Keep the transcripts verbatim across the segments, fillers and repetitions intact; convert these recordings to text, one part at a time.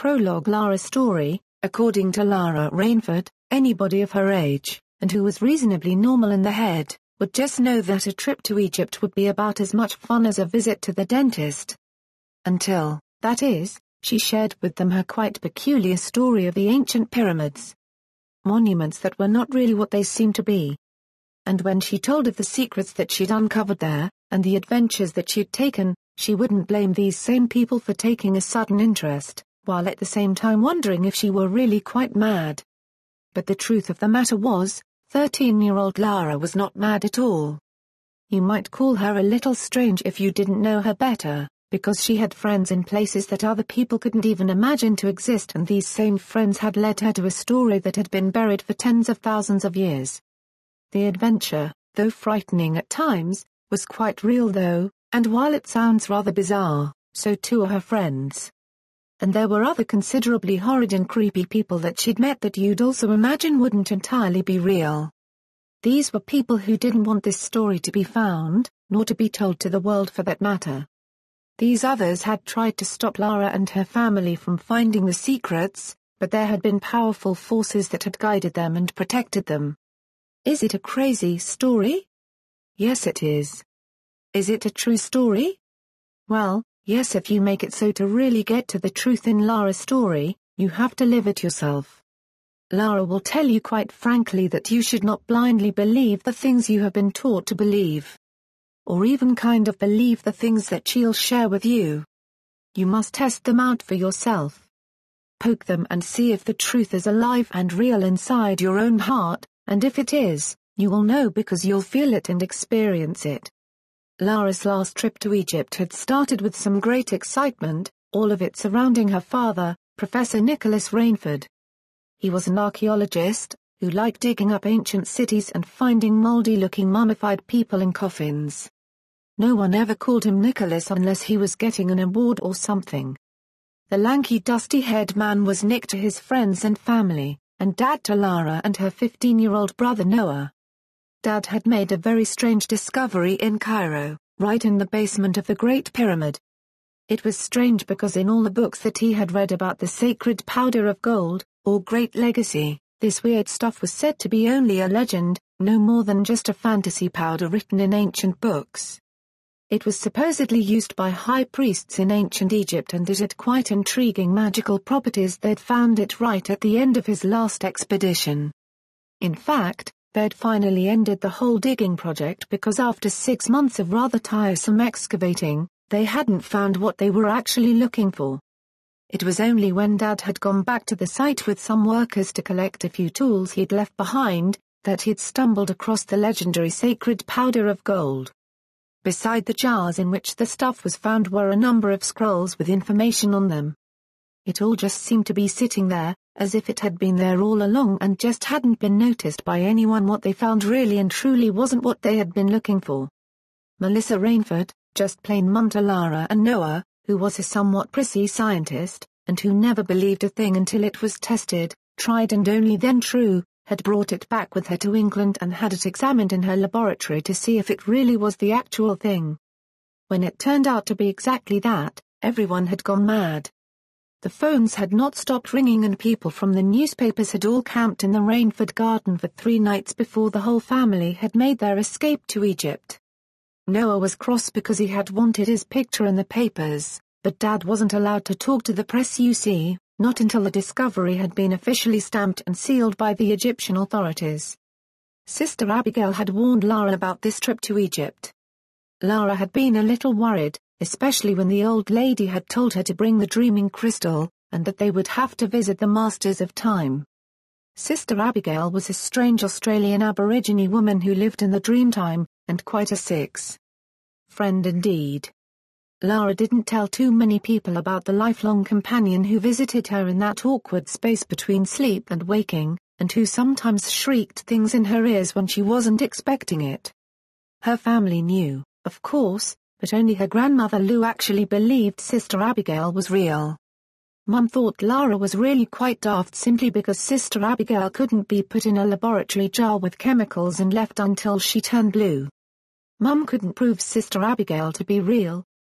Prologue. Lara's story, according to Lara Rainford, anybody of her age, and who was reasonably normal in the head, would just know that a trip to Egypt would be about as much fun as a visit to the dentist. Until, that is, she shared with them her quite peculiar story of the ancient pyramids. Monuments that were not really what they seemed to be. And when she told of the secrets that she'd uncovered there, and the adventures that she'd taken, she wouldn't blame these same people for taking a sudden interest, while at the same time wondering if she were really quite mad. But the truth of the matter was, thirteen-year-old Lara was not mad at all. You might call her a little strange if you didn't know her better, because she had friends in places that other people couldn't even imagine to exist, and these same friends had led her to a story that had been buried for tens of thousands of years. The adventure, though frightening at times, was quite real though, and while it sounds rather bizarre, so too are her friends. And there were other considerably horrid and creepy people that she'd met that you'd also imagine wouldn't entirely be real. These were people who didn't want this story to be found, nor to be told to the world for that matter. These others had tried to stop Lara and her family from finding the secrets, but there had been powerful forces that had guided them and protected them. Is it a crazy story? Yes, it is. Is it a true story? Well, yes, if you make it so. To really get to the truth in Lara's story, you have to live it yourself. Lara will tell you quite frankly that you should not blindly believe the things you have been taught to believe. Or even kind of believe the things that she'll share with you. You must test them out for yourself. Poke them and see if the truth is alive and real inside your own heart, and if it is, you will know because you'll feel it and experience it. Lara's last trip to Egypt had started with some great excitement, all of it surrounding her father, Professor Nicholas Rainford. He was an archaeologist, who liked digging up ancient cities and finding moldy-looking mummified people in coffins. No one ever called him Nicholas unless he was getting an award or something. The lanky dusty-haired man was Nick to his friends and family, and Dad to Lara and her fifteen-year-old brother Noah. Dad had made a very strange discovery in Cairo, right in the basement of the Great Pyramid. It was strange because in all the books that he had read about the sacred powder of gold, or Great Legacy, this weird stuff was said to be only a legend, no more than just a fantasy powder written in ancient books. It was supposedly used by high priests in ancient Egypt, and it had quite intriguing magical properties. They'd found it right at the end of his last expedition. In fact, they'd finally ended the whole digging project because after six months of rather tiresome excavating, they hadn't found what they were actually looking for. It was only when Dad had gone back to the site with some workers to collect a few tools he'd left behind, that he'd stumbled across the legendary sacred powder of gold. Beside the jars in which the stuff was found were a number of scrolls with information on them. It all just seemed to be sitting there, as if it had been there all along and just hadn't been noticed by anyone. What they found really and truly wasn't what they had been looking for. Melissa Rainford, just plain mum to Lara and Noah, who was a somewhat prissy scientist, and who never believed a thing until it was tested, tried and only then true, had brought it back with her to England and had it examined in her laboratory to see if it really was the actual thing. When it turned out to be exactly that, everyone had gone mad. The phones had not stopped ringing and people from the newspapers had all camped in the Rainford garden for three nights before the whole family had made their escape to Egypt. Noah was cross because he had wanted his picture in the papers, but Dad wasn't allowed to talk to the press, you see, not until the discovery had been officially stamped and sealed by the Egyptian authorities. Sister Abigail had warned Lara about this trip to Egypt. Lara had been a little worried, especially when the old lady had told her to bring the dreaming crystal, and that they would have to visit the Masters of Time. Sister Abigail was a strange Australian Aborigine woman who lived in the Dreamtime, and quite a six friend indeed. Lara didn't tell too many people about the lifelong companion who visited her in that awkward space between sleep and waking, and who sometimes shrieked things in her ears when she wasn't expecting it. Her family knew, of course, but only her grandmother Lou actually believed Sister Abigail was real. Mum thought Lara was really quite daft simply because Sister Abigail couldn't be put in a laboratory jar with chemicals and left until she turned blue. Mum couldn't prove Sister Abigail to be real,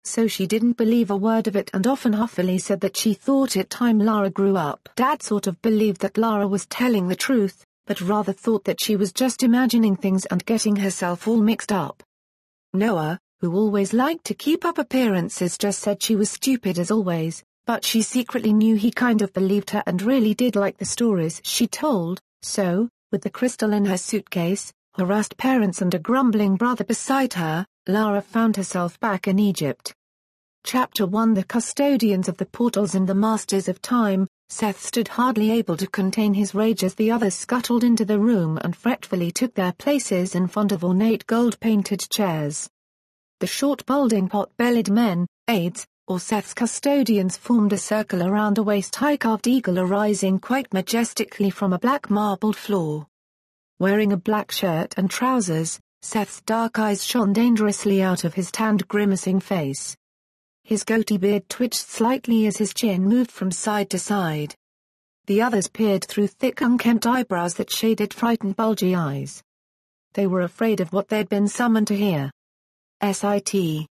so she didn't believe a word of it and often huffily said that she thought it time Lara grew up. Dad sort of believed that Lara was telling the truth, but rather thought that she was just imagining things and getting herself all mixed up. Noah, who always liked to keep up appearances, just said she was stupid as always, but she secretly knew he kind of believed her and really did like the stories she told, so, with the crystal in her suitcase, harassed parents and a grumbling brother beside her, Lara found herself back in Egypt. Chapter one The Custodians of the Portals and the Masters of Time. Seth stood hardly able to contain his rage as the others scuttled into the room and fretfully took their places in front of ornate gold-painted chairs. The short balding pot-bellied men, aides, or Seth's custodians, formed a circle around a waist-high carved eagle arising quite majestically from a black marbled floor. Wearing a black shirt and trousers, Seth's dark eyes shone dangerously out of his tanned grimacing face. His goatee beard twitched slightly as his chin moved from side to side. The others peered through thick unkempt eyebrows that shaded frightened bulgy eyes. They were afraid of what they'd been summoned to hear. "Sit,"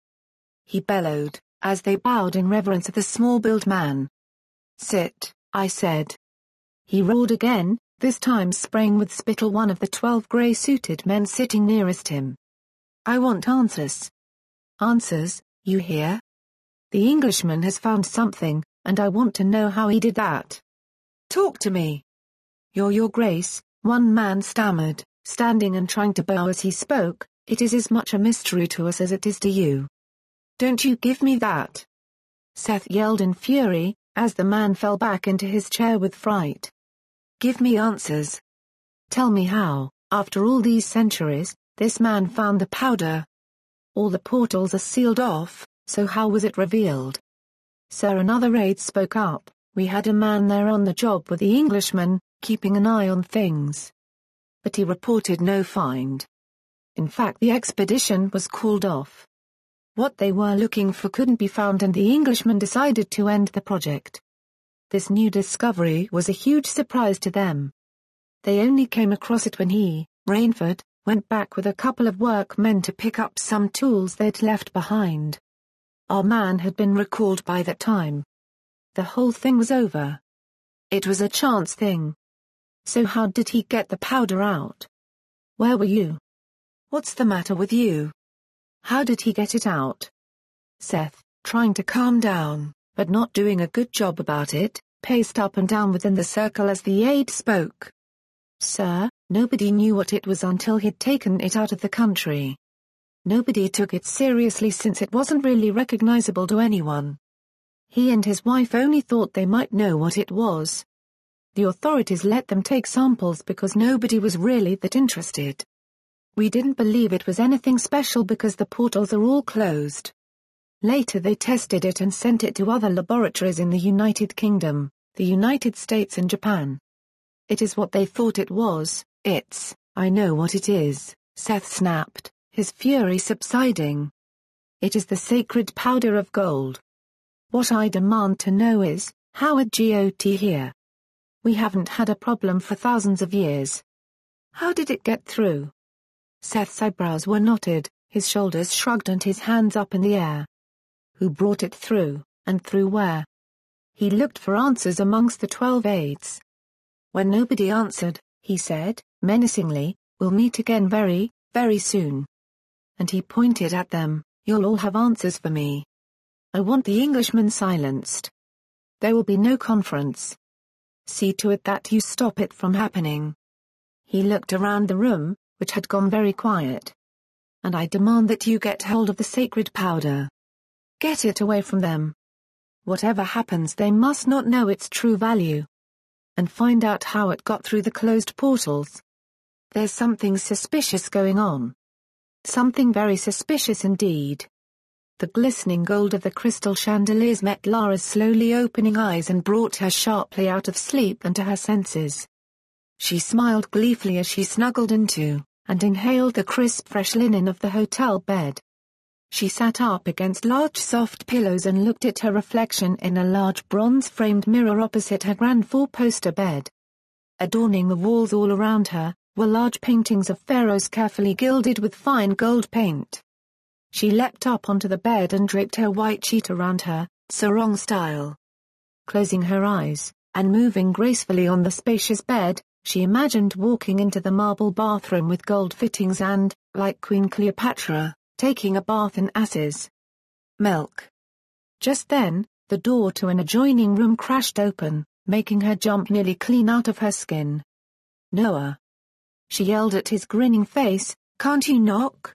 he bellowed, as they bowed in reverence of the small-built man. "Sit," I said. He roared again, this time spraying with spittle one of the twelve grey-suited men sitting nearest him. "I want answers." "Answers, you hear? The Englishman has found something, and I want to know how he did that. Talk to me." "Your your grace," one man stammered, standing and trying to bow as he spoke, "it is as much a mystery to us as it is to you." "Don't you give me that!" Seth yelled in fury, as the man fell back into his chair with fright. "Give me answers. Tell me how, after all these centuries, this man found the powder. All the portals are sealed off, so how was it revealed?" "Sir," another aide spoke up, "we had a man there on the job with the Englishman, keeping an eye on things. But he reported no find. In fact, the expedition was called off. What they were looking for couldn't be found and the Englishman decided to end the project. This new discovery was a huge surprise to them. They only came across it when he, Rainford, went back with a couple of workmen to pick up some tools they'd left behind. Our man had been recalled by that time. The whole thing was over. It was a chance thing. So how did he get the powder out? Where were you? What's the matter with you? How did he get it out?" Seth, trying to calm down, but not doing a good job about it, paced up and down within the circle as the aide spoke. "Sir, nobody knew what it was until he'd taken it out of the country. Nobody took it seriously since it wasn't really recognizable to anyone. He and his wife only thought they might know what it was. The authorities let them take samples because nobody was really that interested. We didn't believe it was anything special because the portals are all closed. Later they tested it and sent it to other laboratories in the United Kingdom, the United States and Japan. It is what they thought it was. It's, I know what it is," Seth snapped, his fury subsiding. "It is the sacred powder of gold. What I demand to know is, how had got here? We haven't had a problem for thousands of years. How did it get through?" Seth's eyebrows were knotted, his shoulders shrugged and his hands up in the air. "Who brought it through, and through where?" He looked for answers amongst the twelve aides. When nobody answered, he said, menacingly, "We'll meet again very, very soon." And he pointed at them, "You'll all have answers for me. I want the Englishman silenced. There will be no conference. See to it that you stop it from happening." He looked around the room, which had gone very quiet. "And I demand that you get hold of the sacred powder. Get it away from them. Whatever happens, they must not know its true value. And find out how it got through the closed portals. There's something suspicious going on. Something very suspicious indeed." The glistening gold of the crystal chandeliers met Lara's slowly opening eyes and brought her sharply out of sleep and to her senses. She smiled gleefully as she snuggled into, and inhaled the crisp fresh linen of the hotel bed. She sat up against large soft pillows and looked at her reflection in a large bronze-framed mirror opposite her grand four-poster bed. Adorning the walls all around her, were large paintings of pharaohs carefully gilded with fine gold paint. She leapt up onto the bed and draped her white sheet around her, sarong style. Closing her eyes, and moving gracefully on the spacious bed, she imagined walking into the marble bathroom with gold fittings and, like Queen Cleopatra, taking a bath in asses. Milk. Just then, the door to an adjoining room crashed open, making her jump nearly clean out of her skin. Noah. She yelled at his grinning face, "Can't you knock?"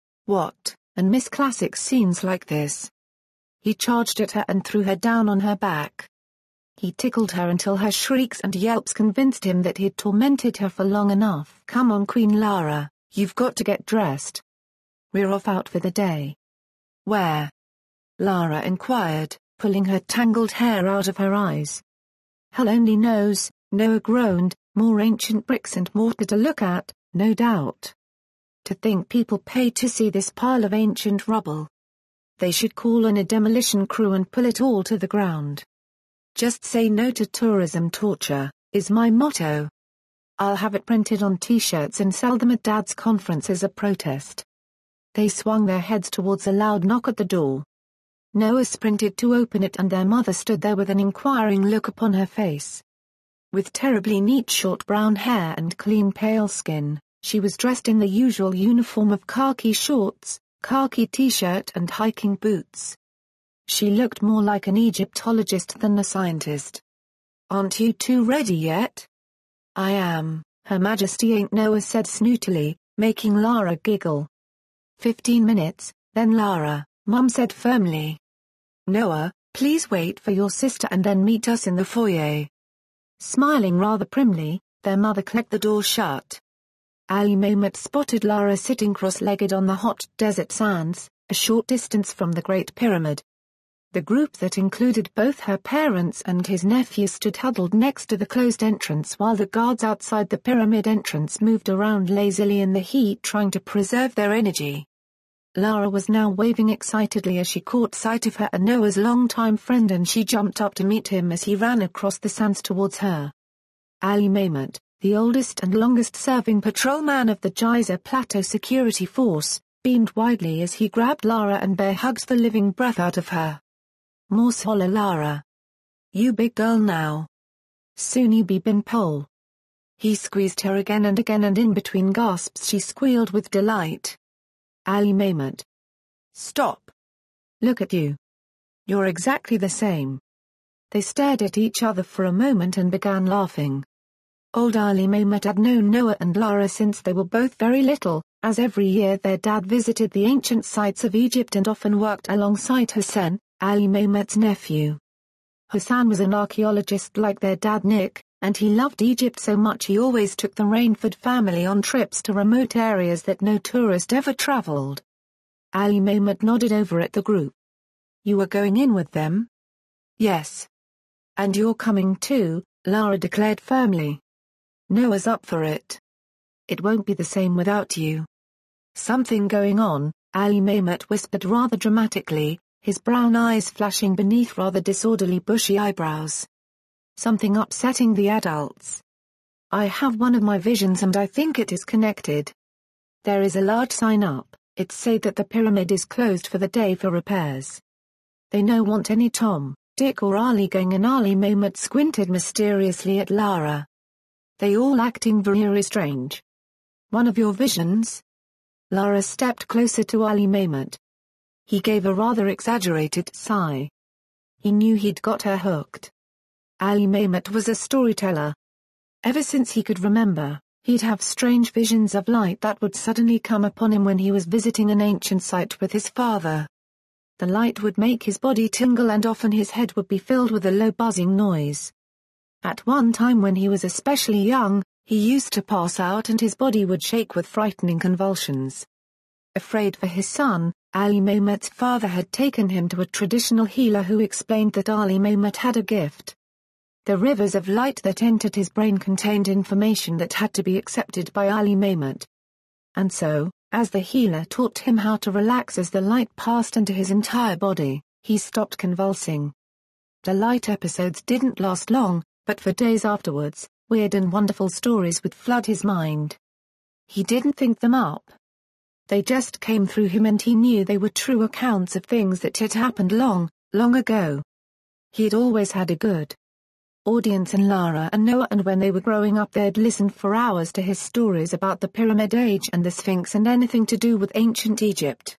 What, and miss classic scenes like this? He charged at her and threw her down on her back. He tickled her until her shrieks and yelps convinced him that he'd tormented her for long enough. "Come on, Queen Lara, you've got to get dressed. We're off out for the day." "Where?" Lara inquired, pulling her tangled hair out of her eyes. "Hell only knows," Noah groaned, "more ancient bricks and mortar to look at, no doubt. To think people pay to see this pile of ancient rubble. They should call in a demolition crew and pull it all to the ground. Just say no to tourism torture, is my motto. I'll have it printed on t-shirts and sell them at Dad's conference as a protest." They swung their heads towards a loud knock at the door. Noah sprinted to open it and their mother stood there with an inquiring look upon her face. With terribly neat short brown hair and clean pale skin, she was dressed in the usual uniform of khaki shorts, khaki t-shirt and hiking boots. She looked more like an Egyptologist than a scientist. "Aren't you two ready yet?" "I am, Her Majesty," Ain't Noah said snootily, making Lara giggle. Fifteen minutes, then Lara, Mum said firmly. "Noah, please wait for your sister and then meet us in the foyer." Smiling rather primly, their mother clicked the door shut. Ali Mehmet spotted Lara sitting cross-legged on the hot desert sands, a short distance from the Great Pyramid. The group that included both her parents and his nephew stood huddled next to the closed entrance while the guards outside the pyramid entrance moved around lazily in the heat trying to preserve their energy. Lara was now waving excitedly as she caught sight of her and Noah's longtime friend and she jumped up to meet him as he ran across the sands towards her. Ali Mehmet, the oldest and longest-serving patrolman of the Geyser Plateau Security Force, beamed widely as he grabbed Lara and bear hugged the living breath out of her. "More holla, Lara. You big girl now. Soon you be bin pole." He squeezed her again and again and in between gasps she squealed with delight. Ali Mehmet. "Stop. Look at you. You're exactly the same." They stared at each other for a moment and began laughing. Old Ali Mehmet had known Noah and Lara since they were both very little, as every year their dad visited the ancient sites of Egypt and often worked alongside Hassan, Ali Mehmet's nephew. Hassan was an archaeologist like their dad Nick, and he loved Egypt so much he always took the Rainford family on trips to remote areas that no tourist ever traveled. Ali Mehmet nodded over at the group. "You were going in with them?" "Yes. And you're coming too," Lara declared firmly. "Noah's up for it. It won't be the same without you." "Something going on," Ali Mehmet whispered rather dramatically, his brown eyes flashing beneath rather disorderly bushy eyebrows. "Something upsetting the adults. I have one of my visions and I think it is connected. There is a large sign up, it said that the pyramid is closed for the day for repairs. They no want any Tom, Dick or Ali going and Ali Mehmet squinted mysteriously at Lara. They all acting very strange. One of your visions?" Lara stepped closer to Ali Mehmet. He gave a rather exaggerated sigh. He knew he'd got her hooked. Ali Mehmet was a storyteller. Ever since he could remember, he'd have strange visions of light that would suddenly come upon him when he was visiting an ancient site with his father. The light would make his body tingle and often his head would be filled with a low buzzing noise. At one time when he was especially young, he used to pass out and his body would shake with frightening convulsions. Afraid for his son, Ali Mehmet's father had taken him to a traditional healer who explained that Ali Mehmet had a gift. The rivers of light that entered his brain contained information that had to be accepted by Ali Mehmet. And so, as the healer taught him how to relax as the light passed into his entire body, he stopped convulsing. The light episodes didn't last long, but for days afterwards, weird and wonderful stories would flood his mind. He didn't think them up. They just came through him and he knew they were true accounts of things that had happened long, long ago. He'd always had a good audience in Lara and Noah, and when they were growing up they'd listened for hours to his stories about the Pyramid Age and the Sphinx and anything to do with ancient Egypt.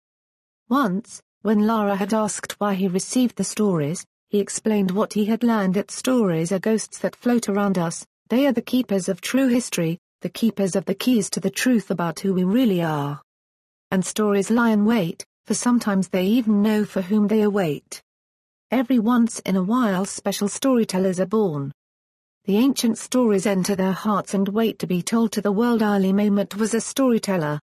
Once, when Lara had asked why he received the stories, he explained what he had learned, that stories are ghosts that float around us. They are the keepers of true history, the keepers of the keys to the truth about who we really are. And stories lie in wait, for sometimes they even know for whom they await. Every once in a while special storytellers are born. The ancient stories enter their hearts and wait to be told to the world. Ali Mehmet was a storyteller.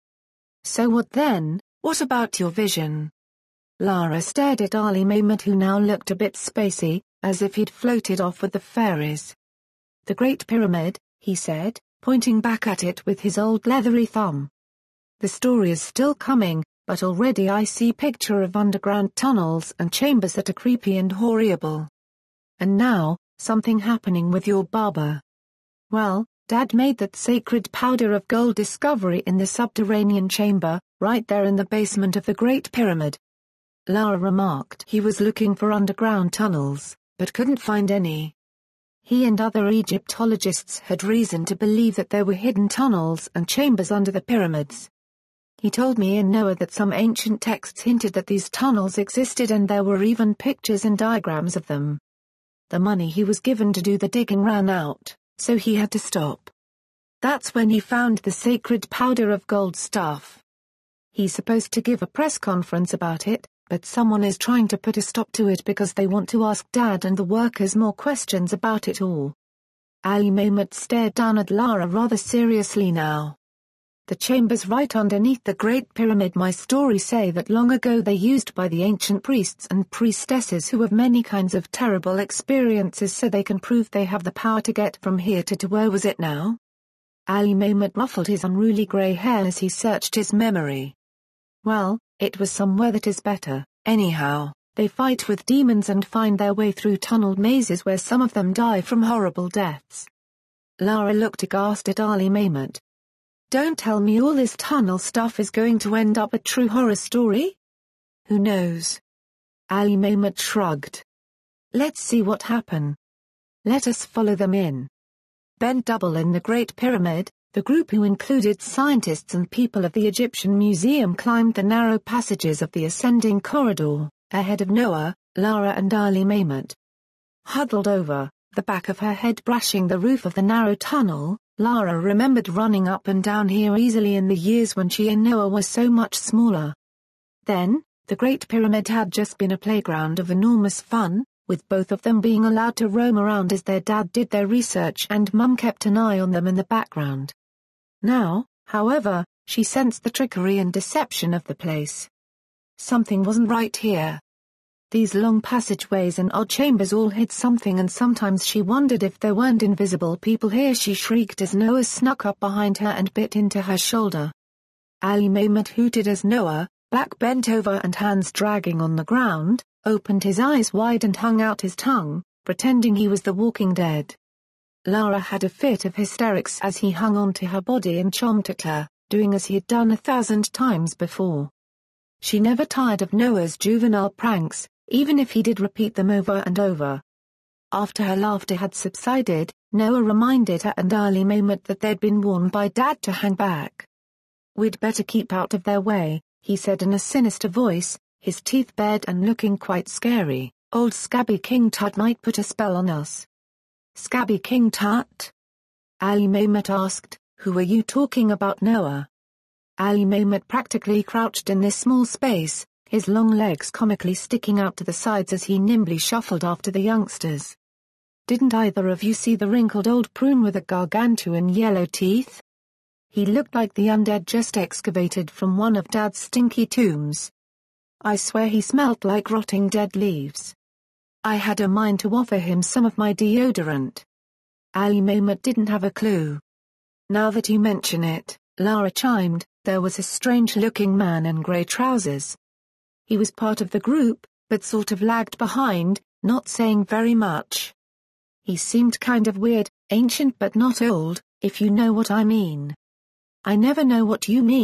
So what then? What about your vision? Lara stared at Ali Mehmet, who now looked a bit spacey, as if he'd floated off with the fairies. The Great Pyramid, he said, pointing back at it with his old leathery thumb. The story is still coming, but already I see picture of underground tunnels and chambers that are creepy and horrible. And now, something happening with your barber. Well, Dad made that sacred powder of gold discovery in the subterranean chamber, right there in the basement of the Great Pyramid. Lara remarked he was looking for underground tunnels, but couldn't find any. He and other Egyptologists had reason to believe that there were hidden tunnels and chambers under the pyramids. He told me in Noah that some ancient texts hinted that these tunnels existed, and there were even pictures and diagrams of them. The money he was given to do the digging ran out, so he had to stop. That's when he found the sacred powder of gold stuff. He's supposed to give a press conference about it, but someone is trying to put a stop to it because they want to ask Dad and the workers more questions about it all. Ali Mehmet stared down at Lara rather seriously now. The chambers right underneath the Great Pyramid, my stories say that long ago they used by the ancient priests and priestesses who have many kinds of terrible experiences so they can prove they have the power to get from here to to where was it now? Ali Mehmet ruffled his unruly grey hair as he searched his memory. Well, it was somewhere that is better, anyhow. They fight with demons and find their way through tunneled mazes where some of them die from horrible deaths. Lara looked aghast at Ali Mehmet. Don't tell me all this tunnel stuff is going to end up a true horror story? Who knows? Ali Mehmet shrugged. Let's see what happen. Let us follow them in. Bent double in the Great Pyramid, the group, who included scientists and people of the Egyptian Museum, climbed the narrow passages of the ascending corridor, ahead of Noah, Lara and Ali Mehmet. Huddled over, the back of her head brushing the roof of the narrow tunnel, Lara remembered running up and down here easily in the years when she and Noah were so much smaller. Then, the Great Pyramid had just been a playground of enormous fun, with both of them being allowed to roam around as their dad did their research and Mum kept an eye on them in the background. Now, however, she sensed the trickery and deception of the place. Something wasn't right here. These long passageways and odd chambers all hid something, and sometimes she wondered if there weren't invisible people here. She shrieked as Noah snuck up behind her and bit into her shoulder. Ali Mehmet hooted as Noah, back bent over and hands dragging on the ground, opened his eyes wide and hung out his tongue, pretending he was the Walking Dead. Lara had a fit of hysterics as he hung onto her body and chomped at her, doing as he had done a thousand times before. She never tired of Noah's juvenile pranks, even if he did repeat them over and over. After her laughter had subsided, Noah reminded her and Ali Mehmet that they'd been warned by Dad to hang back. We'd better keep out of their way, he said in a sinister voice, his teeth bared and looking quite scary. Old Scabby King Tut might put a spell on us. Scabby King Tut? Ali Mehmet asked, who are you talking about, Noah? Ali Mehmet practically crouched in this small space, his long legs comically sticking out to the sides as he nimbly shuffled after the youngsters. Didn't either of you see the wrinkled old prune with the gargantuan yellow teeth? He looked like the undead just excavated from one of Dad's stinky tombs. I swear he smelt like rotting dead leaves. I had a mind to offer him some of my deodorant. Ali Mehmet didn't have a clue. Now that you mention it, Lara chimed, there was a strange-looking man in grey trousers. He was part of the group, but sort of lagged behind, not saying very much. He seemed kind of weird, ancient but not old, if you know what I mean. I never know what you mean,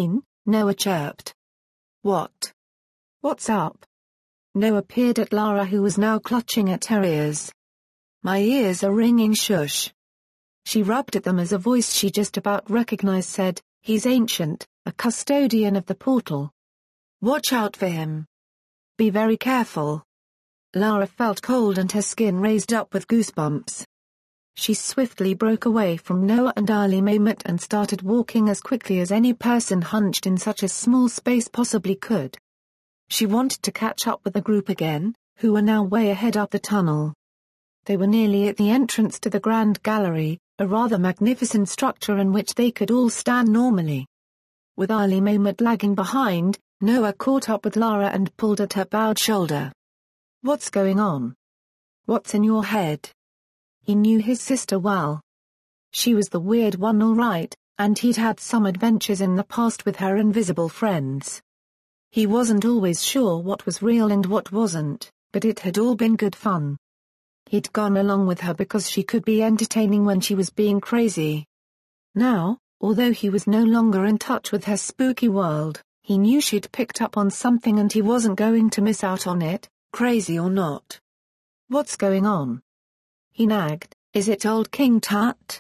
Noah chirped. What? What's up? Noah peered at Lara, who was now clutching at her ears. My ears are ringing, shush. She rubbed at them as a voice she just about recognized said, he's ancient, a custodian of the portal. Watch out for him. Be very careful. Lara felt cold and her skin raised up with goosebumps. She swiftly broke away from Noah and Ali Mehmet and started walking as quickly as any person hunched in such a small space possibly could. She wanted to catch up with the group again, who were now way ahead up the tunnel. They were nearly at the entrance to the Grand Gallery, a rather magnificent structure in which they could all stand normally. With Ali Mehmet lagging behind, Noah caught up with Lara and pulled at her bowed shoulder. What's going on? What's in your head? He knew his sister well. She was the weird one all right, and he'd had some adventures in the past with her invisible friends. He wasn't always sure what was real and what wasn't, but it had all been good fun. He'd gone along with her because she could be entertaining when she was being crazy. Now, although he was no longer in touch with her spooky world, he knew she'd picked up on something and he wasn't going to miss out on it, crazy or not. What's going on? He nagged. Is it old King Tut?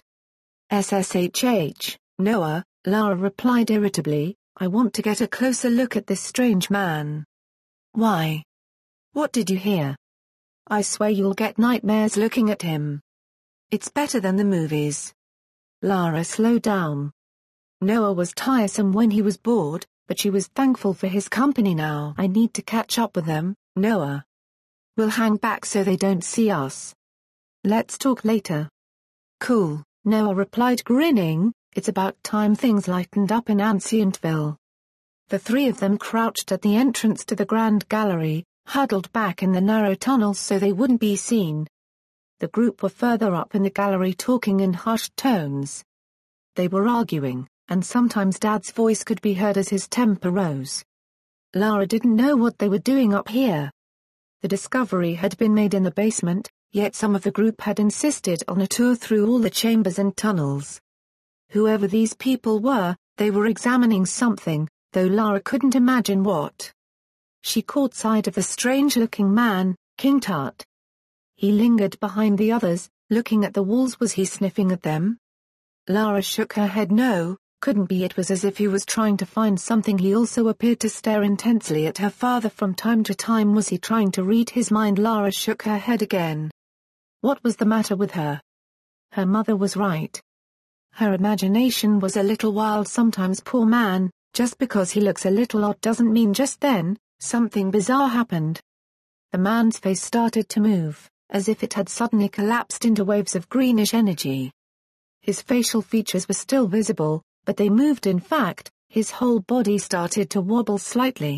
S S H H, Noah, Lara replied irritably, I want to get a closer look at this strange man. Why? What did you hear? I swear you'll get nightmares looking at him. It's better than the movies. Lara slowed down. Noah was tiresome when he was bored, but she was thankful for his company now. I need to catch up with them, Noah. We'll hang back so they don't see us. Let's talk later. Cool, Noah replied grinning, it's about time things lightened up in Ancientville. The three of them crouched at the entrance to the Grand Gallery, huddled back in the narrow tunnels so they wouldn't be seen. The group were further up in the gallery talking in hushed tones. They were arguing, and sometimes Dad's voice could be heard as his temper rose. Lara didn't know what they were doing up here. The discovery had been made in the basement, yet some of the group had insisted on a tour through all the chambers and tunnels. Whoever these people were, they were examining something, though Lara couldn't imagine what. She caught sight of the strange-looking man, King Tut. He lingered behind the others, looking at the walls. Was he sniffing at them? Lara shook her head no, couldn't be. It was as if he was trying to find something. He also appeared to stare intensely at her father from time to time. Was he trying to read his mind? Lara shook her head again. What was the matter with her? Her mother was right. Her imagination was a little wild sometimes. Poor man, just because he looks a little odd doesn't mean just then something bizarre happened. The man's face started to move, as if it had suddenly collapsed into waves of greenish energy. His facial features were still visible, but they moved. In fact, his whole body started to wobble slightly.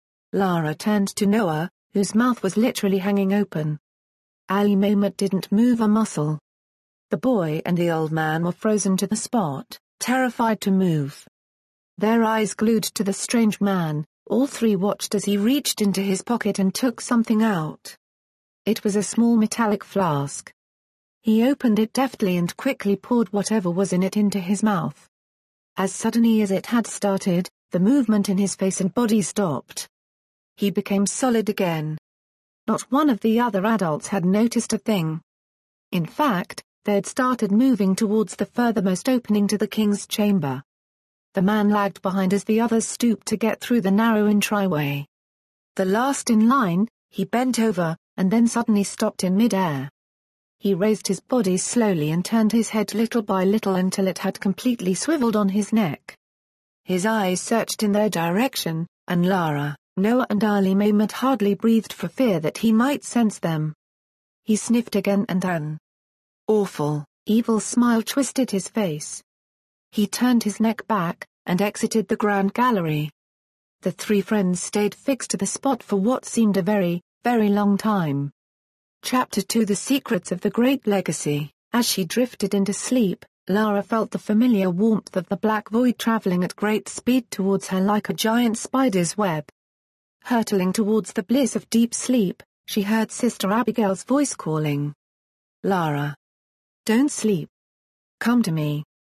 Lara turned to Noah, whose mouth was literally hanging open. Ali Mehmet didn't move a muscle. The boy and the old man were frozen to the spot, terrified to move. Their eyes glued to the strange man, all three watched as he reached into his pocket and took something out. It was a small metallic flask. He opened it deftly and quickly poured whatever was in it into his mouth. As suddenly as it had started, the movement in his face and body stopped. He became solid again. Not one of the other adults had noticed a thing. In fact, they had started moving towards the furthermost opening to the king's chamber. The man lagged behind as the others stooped to get through the narrow entryway. The last in line, he bent over, and then suddenly stopped in mid-air. He raised his body slowly and turned his head little by little until it had completely swiveled on his neck. His eyes searched in their direction, and Lara, Noah and Ali Mehmet hardly breathed for fear that he might sense them. He sniffed again and an awful, evil smile twisted his face. He turned his neck back, and exited the Grand Gallery. The three friends stayed fixed to the spot for what seemed a very, very long time. Chapter two The Secrets of the Great Legacy. As she drifted into sleep, Lara felt the familiar warmth of the black void traveling at great speed towards her like a giant spider's web. Hurtling towards the bliss of deep sleep, she heard Sister Abigail's voice calling. Lara. Don't sleep. Come to me.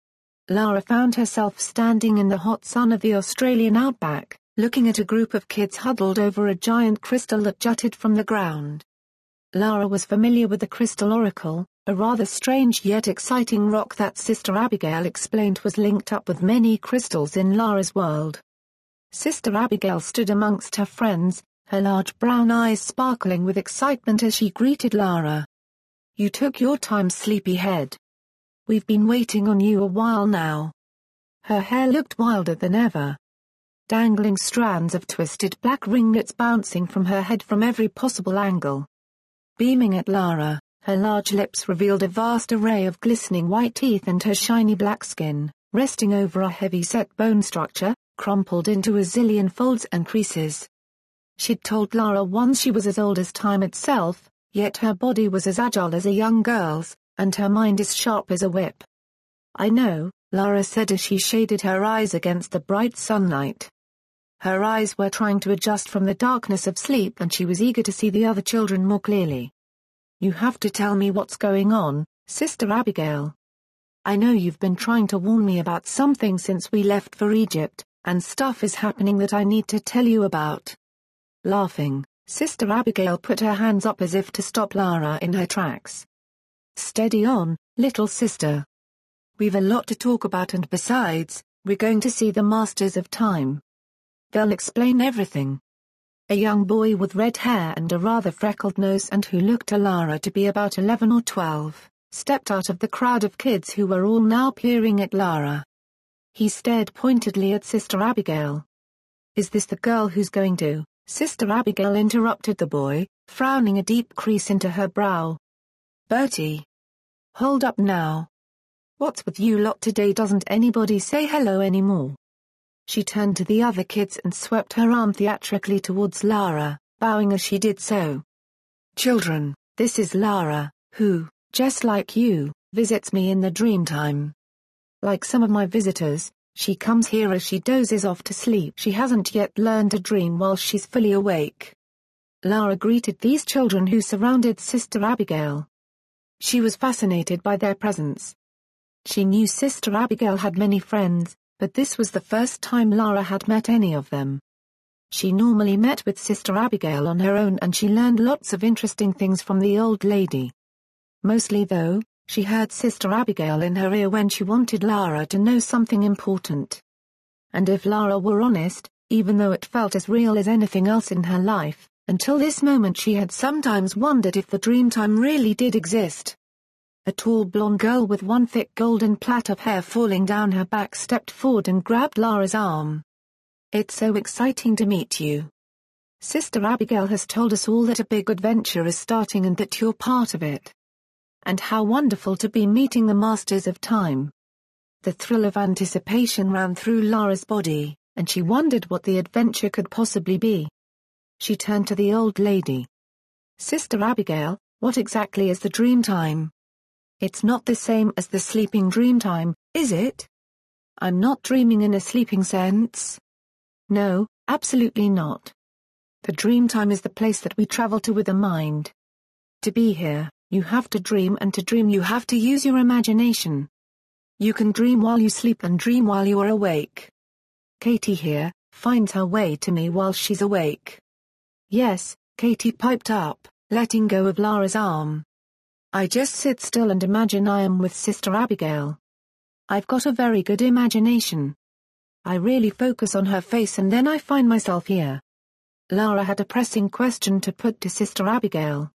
Lara found herself standing in the hot sun of the Australian outback, looking at a group of kids huddled over a giant crystal that jutted from the ground. Lara was familiar with the Crystal Oracle, a rather strange yet exciting rock that Sister Abigail explained was linked up with many crystals in Lara's world. Sister Abigail stood amongst her friends, her large brown eyes sparkling with excitement as she greeted Lara. "You took your time, sleepyhead. We've been waiting on you a while now." Her hair looked wilder than ever. Dangling strands of twisted black ringlets bouncing from her head from every possible angle. Beaming at Lara, her large lips revealed a vast array of glistening white teeth and her shiny black skin, resting over a heavy-set bone structure, crumpled into a zillion folds and creases. She'd told Lara once she was as old as time itself, yet her body was as agile as a young girl's, and her mind as sharp as a whip. "I know," Lara said as she shaded her eyes against the bright sunlight. Her eyes were trying to adjust from the darkness of sleep and she was eager to see the other children more clearly. "You have to tell me what's going on, Sister Abigail. I know you've been trying to warn me about something since we left for Egypt, and stuff is happening that I need to tell you about." Laughing, Sister Abigail put her hands up as if to stop Lara in her tracks. "Steady on, little sister. We've a lot to talk about and besides, we're going to see the Masters of Time. They'll explain everything." A young boy with red hair and a rather freckled nose and who looked to Lara to be about eleven or twelve, stepped out of the crowd of kids who were all now peering at Lara. He stared pointedly at Sister Abigail. "Is this the girl who's going to?" Sister Abigail interrupted the boy, frowning a deep crease into her brow. "Bertie. Hold up now. What's with you lot today? Doesn't anybody say hello anymore?" She turned to the other kids and swept her arm theatrically towards Lara, bowing as she did so. "Children, this is Lara, who, just like you, visits me in the dreamtime. Like some of my visitors, she comes here as she dozes off to sleep. She hasn't yet learned to dream while she's fully awake." Lara greeted these children who surrounded Sister Abigail. She was fascinated by their presence. She knew Sister Abigail had many friends, but this was the first time Lara had met any of them. She normally met with Sister Abigail on her own and she learned lots of interesting things from the old lady. Mostly though, she heard Sister Abigail in her ear when she wanted Lara to know something important. And if Lara were honest, even though it felt as real as anything else in her life, until this moment she had sometimes wondered if the dreamtime really did exist. A tall blonde girl with one thick golden plait of hair falling down her back stepped forward and grabbed Lara's arm. "It's so exciting to meet you. Sister Abigail has told us all that a big adventure is starting and that you're part of it. And how wonderful to be meeting the Masters of Time." The thrill of anticipation ran through Lara's body, and she wondered what the adventure could possibly be. She turned to the old lady. "Sister Abigail, what exactly is the dreamtime?" "It's not the same as the sleeping dreamtime, is it?" "I'm not dreaming in a sleeping sense." "No, absolutely not. The dreamtime is the place that we travel to with the mind. To be here, you have to dream, and to dream you have to use your imagination. You can dream while you sleep and dream while you are awake. Katie here, finds her way to me while she's awake." "Yes," Katie piped up, letting go of Lara's arm. "I just sit still and imagine I am with Sister Abigail. I've got a very good imagination. I really focus on her face and then I find myself here." Lara had a pressing question to put to Sister Abigail.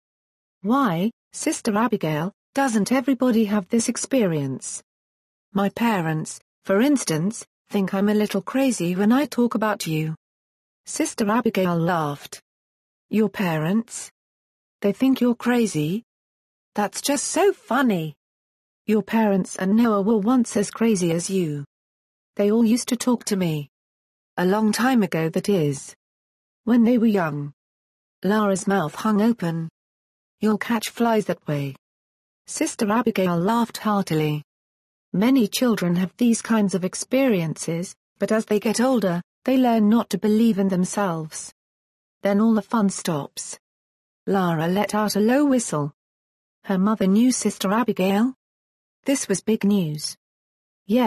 "Why, Sister Abigail, doesn't everybody have this experience? My parents, for instance, think I'm a little crazy when I talk about you." Sister Abigail laughed. "Your parents? They think you're crazy? That's just so funny. Your parents and Noah were once as crazy as you. They all used to talk to me. A long time ago, that is. When they were young." Lara's mouth hung open. "You'll catch flies that way." Sister Abigail laughed heartily. Many children have these kinds of experiences, but as they get older, they learn not to believe in themselves. Then all the fun stops. Lara let out a low whistle. Her mother knew Sister Abigail? This was big news. "Yes,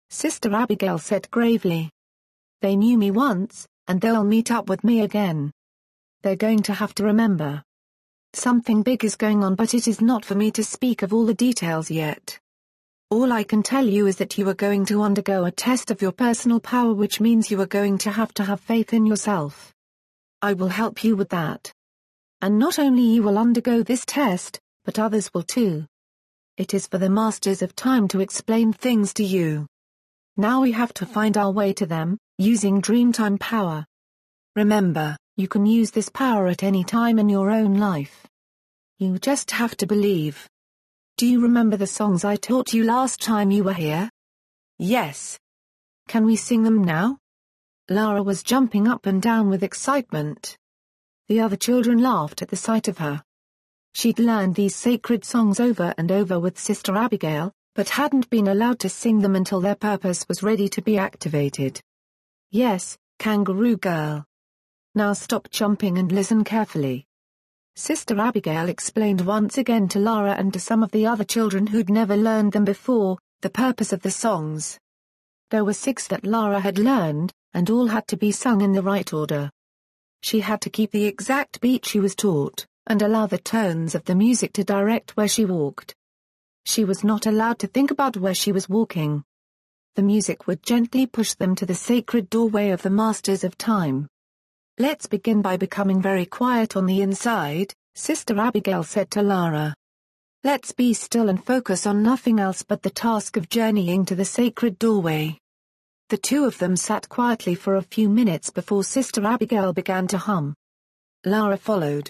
Sister Abigail said gravely. They knew me once, and they'll meet up with me again. They're going to have to remember. Something big is going on, but it is not for me to speak of all the details yet. All I can tell you is that you are going to undergo a test of your personal power, which means you are going to have to have faith in yourself. I will help you with that. And not only you will undergo this test, but others will too. It is for the Masters of Time to explain things to you. Now we have to find our way to them, using Dreamtime power. Remember, you can use this power at any time in your own life. You just have to believe. Do you remember the songs I taught you last time you were here? Yes. Can we sing them now? Lara was jumping up and down with excitement. The other children laughed at the sight of her. She'd learned these sacred songs over and over with Sister Abigail, but hadn't been allowed to sing them until their purpose was ready to be activated. Yes, Kangaroo Girl. Now stop jumping and listen carefully. Sister Abigail explained once again to Lara and to some of the other children who'd never learned them before, the purpose of the songs. There were six that Lara had learned, and all had to be sung in the right order. She had to keep the exact beat she was taught, and allow the tones of the music to direct where she walked. She was not allowed to think about where she was walking. The music would gently push them to the sacred doorway of the Masters of Time. Let's begin by becoming very quiet on the inside, Sister Abigail said to Lara. Let's be still and focus on nothing else but the task of journeying to the sacred doorway. The two of them sat quietly for a few minutes before Sister Abigail began to hum. Lara followed.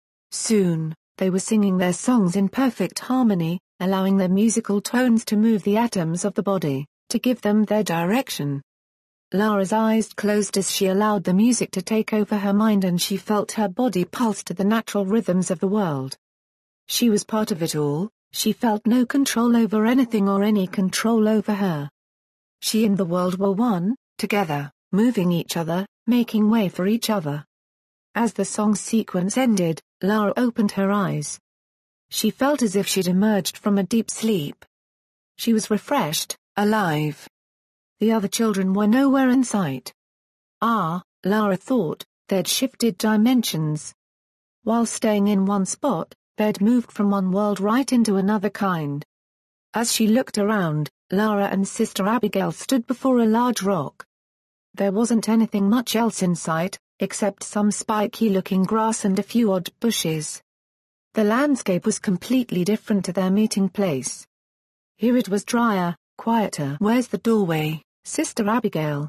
Soon, they were singing their songs in perfect harmony, allowing their musical tones to move the atoms of the body, to give them their direction. Lara's eyes closed as she allowed the music to take over her mind, and she felt her body pulse to the natural rhythms of the world. She was part of it all, she felt no control over anything or any control over her. She and the world were one, together, moving each other, making way for each other. As the song sequence ended, Lara opened her eyes. She felt as if she'd emerged from a deep sleep. She was refreshed, alive. The other children were nowhere in sight. Ah, Lara thought, they'd shifted dimensions. While staying in one spot, they'd moved from one world right into another kind. As she looked around, Lara and Sister Abigail stood before a large rock. There wasn't anything much else in sight, except some spiky-looking grass and a few odd bushes. The landscape was completely different to their meeting place. Here it was drier, quieter. Where's the doorway, Sister Abigail?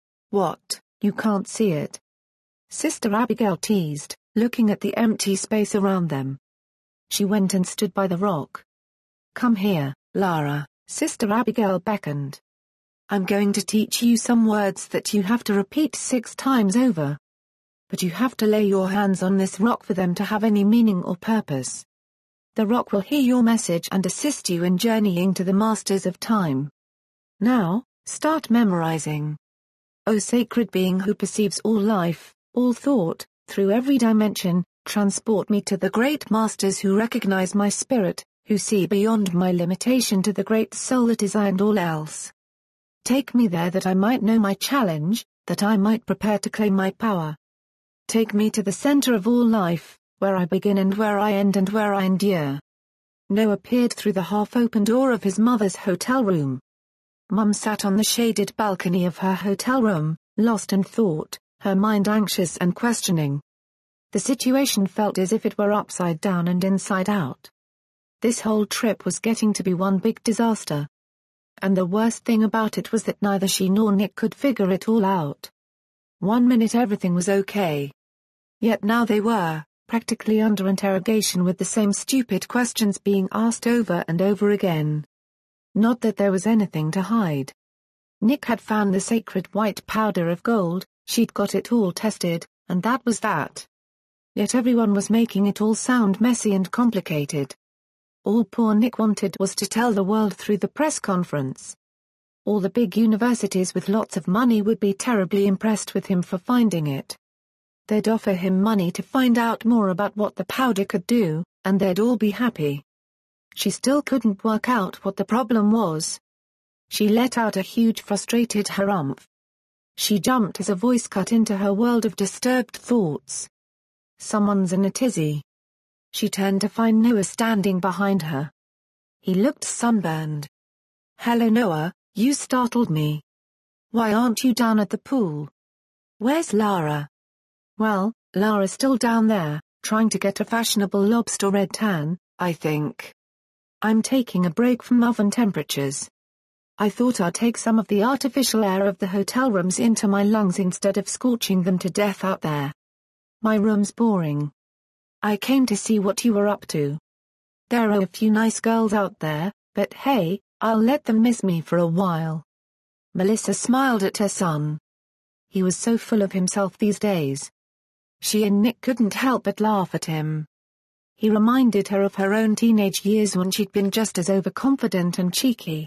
What, you can't see it? Sister Abigail teased, looking at the empty space around them. She went and stood by the rock. Come here, Lara, Sister Abigail beckoned. I'm going to teach you some words that you have to repeat six times over. But you have to lay your hands on this rock for them to have any meaning or purpose. The rock will hear your message and assist you in journeying to the Masters of Time. Now, start memorizing. O sacred being who perceives all life, all thought, through every dimension, transport me to the great masters who recognize my spirit, who see beyond my limitation to the great soul that is I and all else. Take me there that I might know my challenge, that I might prepare to claim my power. Take me to the center of all life, where I begin and where I end and where I endure. Noah peered through the half-open door of his mother's hotel room. Mum sat on the shaded balcony of her hotel room, lost in thought, her mind anxious and questioning. The situation felt as if it were upside down and inside out. This whole trip was getting to be one big disaster. And the worst thing about it was that neither she nor Nick could figure it all out. One minute everything was okay. Yet now they were, practically under interrogation with the same stupid questions being asked over and over again. Not that there was anything to hide. Nick had found the sacred white powder of gold, she'd got it all tested, and that was that. Yet everyone was making it all sound messy and complicated. All poor Nick wanted was to tell the world through the press conference. All the big universities with lots of money would be terribly impressed with him for finding it. They'd offer him money to find out more about what the powder could do, and they'd all be happy. She still couldn't work out what the problem was. She let out a huge frustrated harumph. She jumped as a voice cut into her world of disturbed thoughts. Someone's in a tizzy. She turned to find Noah standing behind her. He looked sunburned. Hello Noah, you startled me. Why aren't you down at the pool? Where's Lara? Well, Lara's still down there, trying to get a fashionable lobster red tan, I think. I'm taking a break from oven temperatures. I thought I'd take some of the artificial air of the hotel rooms into my lungs instead of scorching them to death out there. My room's boring. I came to see what you were up to. There are a few nice girls out there, but hey, I'll let them miss me for a while. Melissa smiled at her son. He was so full of himself these days. She and Nick couldn't help but laugh at him. He reminded her of her own teenage years when she'd been just as overconfident and cheeky.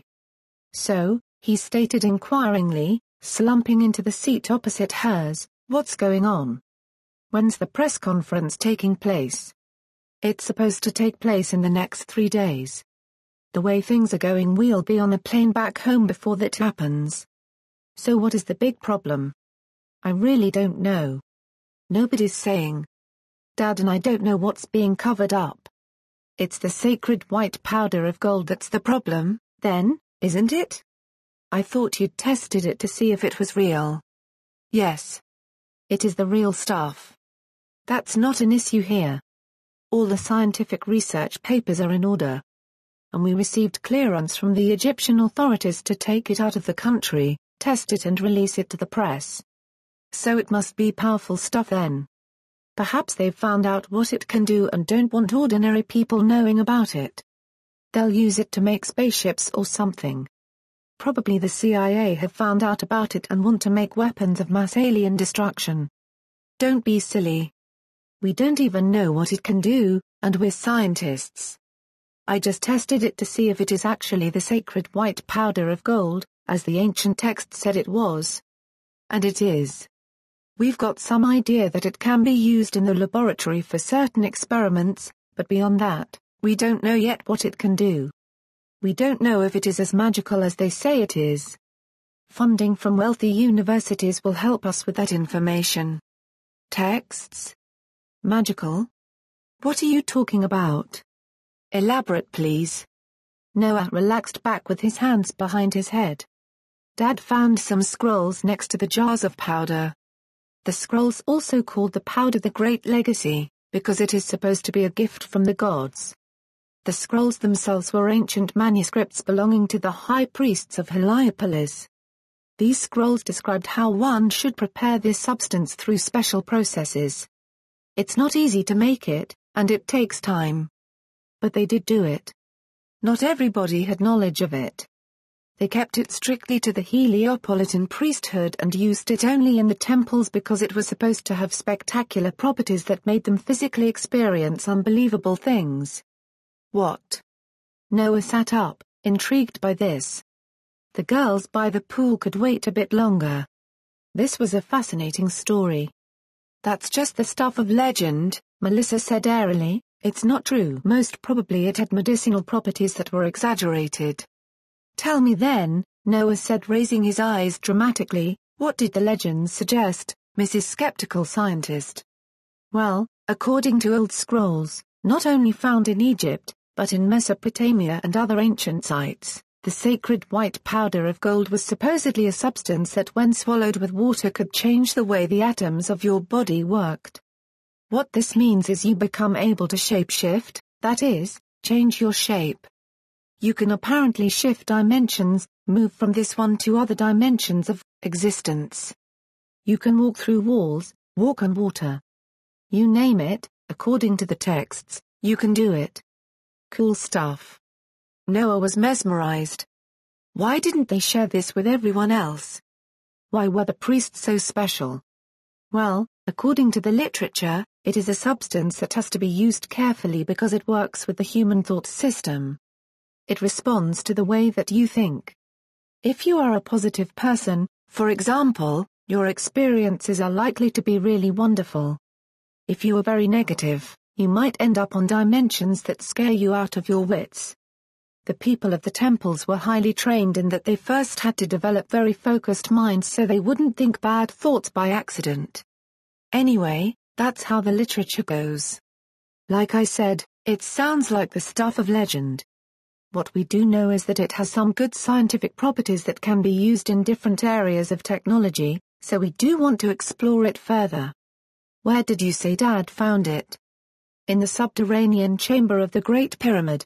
So, he stated inquiringly, slumping into the seat opposite hers, what's going on? When's the press conference taking place? It's supposed to take place in the next three days. The way things are going, we'll be on a plane back home before that happens. So what is the big problem? I really don't know. Nobody's saying. Dad and I don't know what's being covered up. It's the sacred white powder of gold that's the problem, then, isn't it? I thought you'd tested it to see if it was real. Yes. It is the real stuff. That's not an issue here. All the scientific research papers are in order. And we received clearance from the Egyptian authorities to take it out of the country, test it and release it to the press. So it must be powerful stuff then. Perhaps they've found out what it can do and don't want ordinary people knowing about it. They'll use it to make spaceships or something. Probably the C I A have found out about it and want to make weapons of mass alien destruction. Don't be silly. We don't even know what it can do, and we're scientists. I just tested it to see if it is actually the sacred white powder of gold, as the ancient text said it was. And it is. We've got some idea that it can be used in the laboratory for certain experiments, but beyond that, we don't know yet what it can do. We don't know if it is as magical as they say it is. Funding from wealthy universities will help us with that information. Texts? Magical? What are you talking about? Elaborate, please. Noah relaxed back with his hands behind his head. Dad found some scrolls next to the jars of powder. The scrolls also called the powder the Great Legacy, because it is supposed to be a gift from the gods. The scrolls themselves were ancient manuscripts belonging to the high priests of Heliopolis. These scrolls described how one should prepare this substance through special processes. It's not easy to make it, and it takes time. But they did do it. Not everybody had knowledge of it. They kept it strictly to the Heliopolitan priesthood and used it only in the temples because it was supposed to have spectacular properties that made them physically experience unbelievable things. What? Noah sat up, intrigued by this. The girls by the pool could wait a bit longer. This was a fascinating story. That's just the stuff of legend, Melissa said airily. It's not true. Most probably it had medicinal properties that were exaggerated. Tell me then, Noah said, raising his eyes dramatically, what did the legends suggest, Missus Skeptical Scientist? Well, according to old scrolls, not only found in Egypt, but in Mesopotamia and other ancient sites, the sacred white powder of gold was supposedly a substance that when swallowed with water could change the way the atoms of your body worked. What this means is you become able to shapeshift, that is, change your shape. You can apparently shift dimensions, move from this one to other dimensions of existence. You can walk through walls, walk on water. You name it, according to the texts, you can do it. Cool stuff. Noah was mesmerized. Why didn't they share this with everyone else? Why were the priests so special? Well, according to the literature, it is a substance that has to be used carefully because it works with the human thought system. It responds to the way that you think. If you are a positive person, for example, your experiences are likely to be really wonderful. If you are very negative, you might end up on dimensions that scare you out of your wits. The people of the temples were highly trained in that they first had to develop very focused minds so they wouldn't think bad thoughts by accident. Anyway, that's how the literature goes. Like I said, it sounds like the stuff of legend. What we do know is that it has some good scientific properties that can be used in different areas of technology, so we do want to explore it further. Where did you say Dad found it? In the subterranean chamber of the Great Pyramid.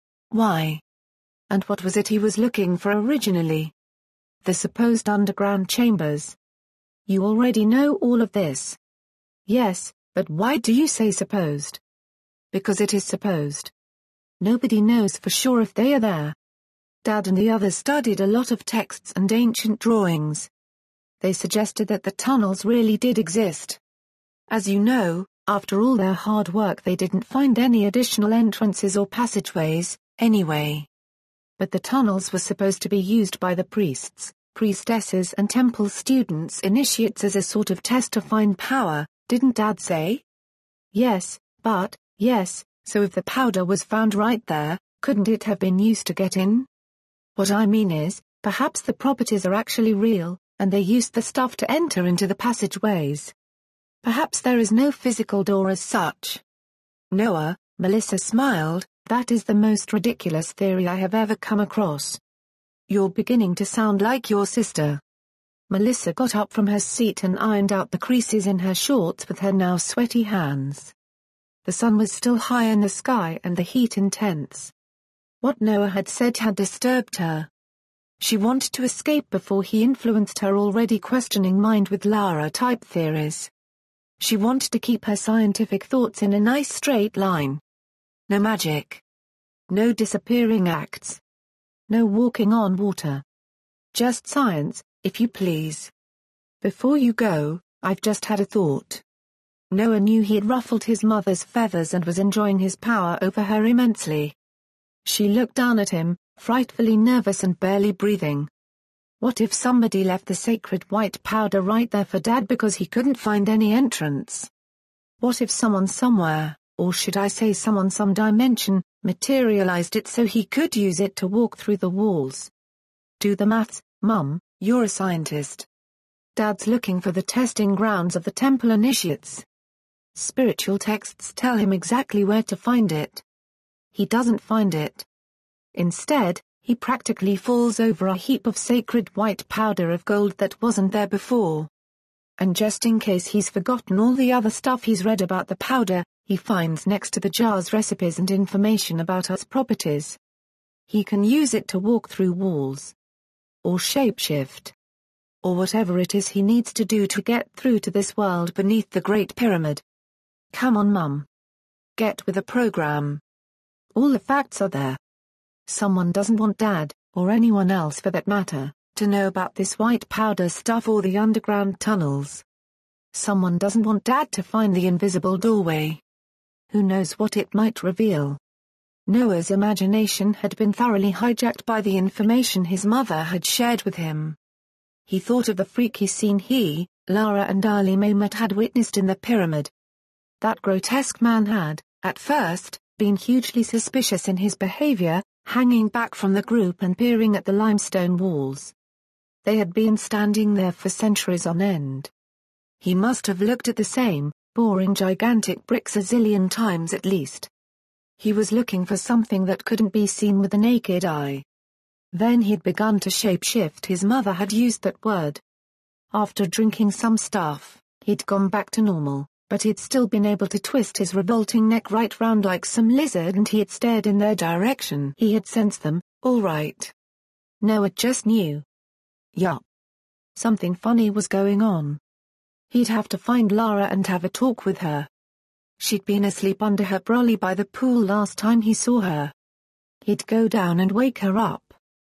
Why? And what was it he was looking for originally? The supposed underground chambers. You already know all of this. Yes, but why do you say supposed? Because it is supposed. Nobody knows for sure if they are there. Dad and the others studied a lot of texts and ancient drawings. They suggested that the tunnels really did exist. As you know, after all their hard work they didn't find any additional entrances or passageways, anyway. But the tunnels were supposed to be used by the priests, priestesses and temple students initiates as a sort of test to find power, didn't Dad say? Yes, but, yes, so if the powder was found right there, couldn't it have been used to get in? What I mean is, perhaps the properties are actually real, and they used the stuff to enter into the passageways. Perhaps there is no physical door as such. Noah, Melissa smiled, that is the most ridiculous theory I have ever come across. You're beginning to sound like your sister. Melissa got up from her seat and ironed out the creases in her shorts with her now sweaty hands. The sun was still high in the sky and the heat intense. What Noah had said had disturbed her. She wanted to escape before he influenced her already questioning mind with Lara-type theories. She wanted to keep her scientific thoughts in a nice straight line. No magic. No disappearing acts. No walking on water. Just science, if you please. Before you go, I've just had a thought. Noah knew he had ruffled his mother's feathers and was enjoying his power over her immensely. She looked down at him, frightfully nervous and barely breathing. What if somebody left the sacred white powder right there for Dad because he couldn't find any entrance? What if someone somewhere, or should I say someone some dimension, materialized it so he could use it to walk through the walls? Do the maths, Mum, you're a scientist. Dad's looking for the testing grounds of the temple initiates. Spiritual texts tell him exactly where to find it. He doesn't find it. Instead, he practically falls over a heap of sacred white powder of gold that wasn't there before. And just in case he's forgotten all the other stuff he's read about the powder, he finds next to the jars recipes and information about its properties. He can use it to walk through walls. Or shapeshift. Or whatever it is he needs to do to get through to this world beneath the Great Pyramid. Come on, Mum. Get with the program. All the facts are there. Someone doesn't want Dad, or anyone else for that matter, to know about this white powder stuff or the underground tunnels. Someone doesn't want Dad to find the invisible doorway. Who knows what it might reveal? Noah's imagination had been thoroughly hijacked by the information his mother had shared with him. He thought of the freaky scene he, Lara and Ali Mehmet had witnessed in the pyramid. That grotesque man had, at first, been hugely suspicious in his behavior, hanging back from the group and peering at the limestone walls. They had been standing there for centuries on end. He must have looked at the same, boring gigantic bricks a zillion times at least. He was looking for something that couldn't be seen with the naked eye. Then he'd begun to shapeshift. His mother had used that word. After drinking some stuff, he'd gone back to normal, but he'd still been able to twist his revolting neck right round like some lizard and he had stared in their direction. He had sensed them, all right. Noah just knew. Yup. Something funny was going on. He'd have to find Lara and have a talk with her. She'd been asleep under her brolly by the pool last time he saw her. He'd go down and wake her up.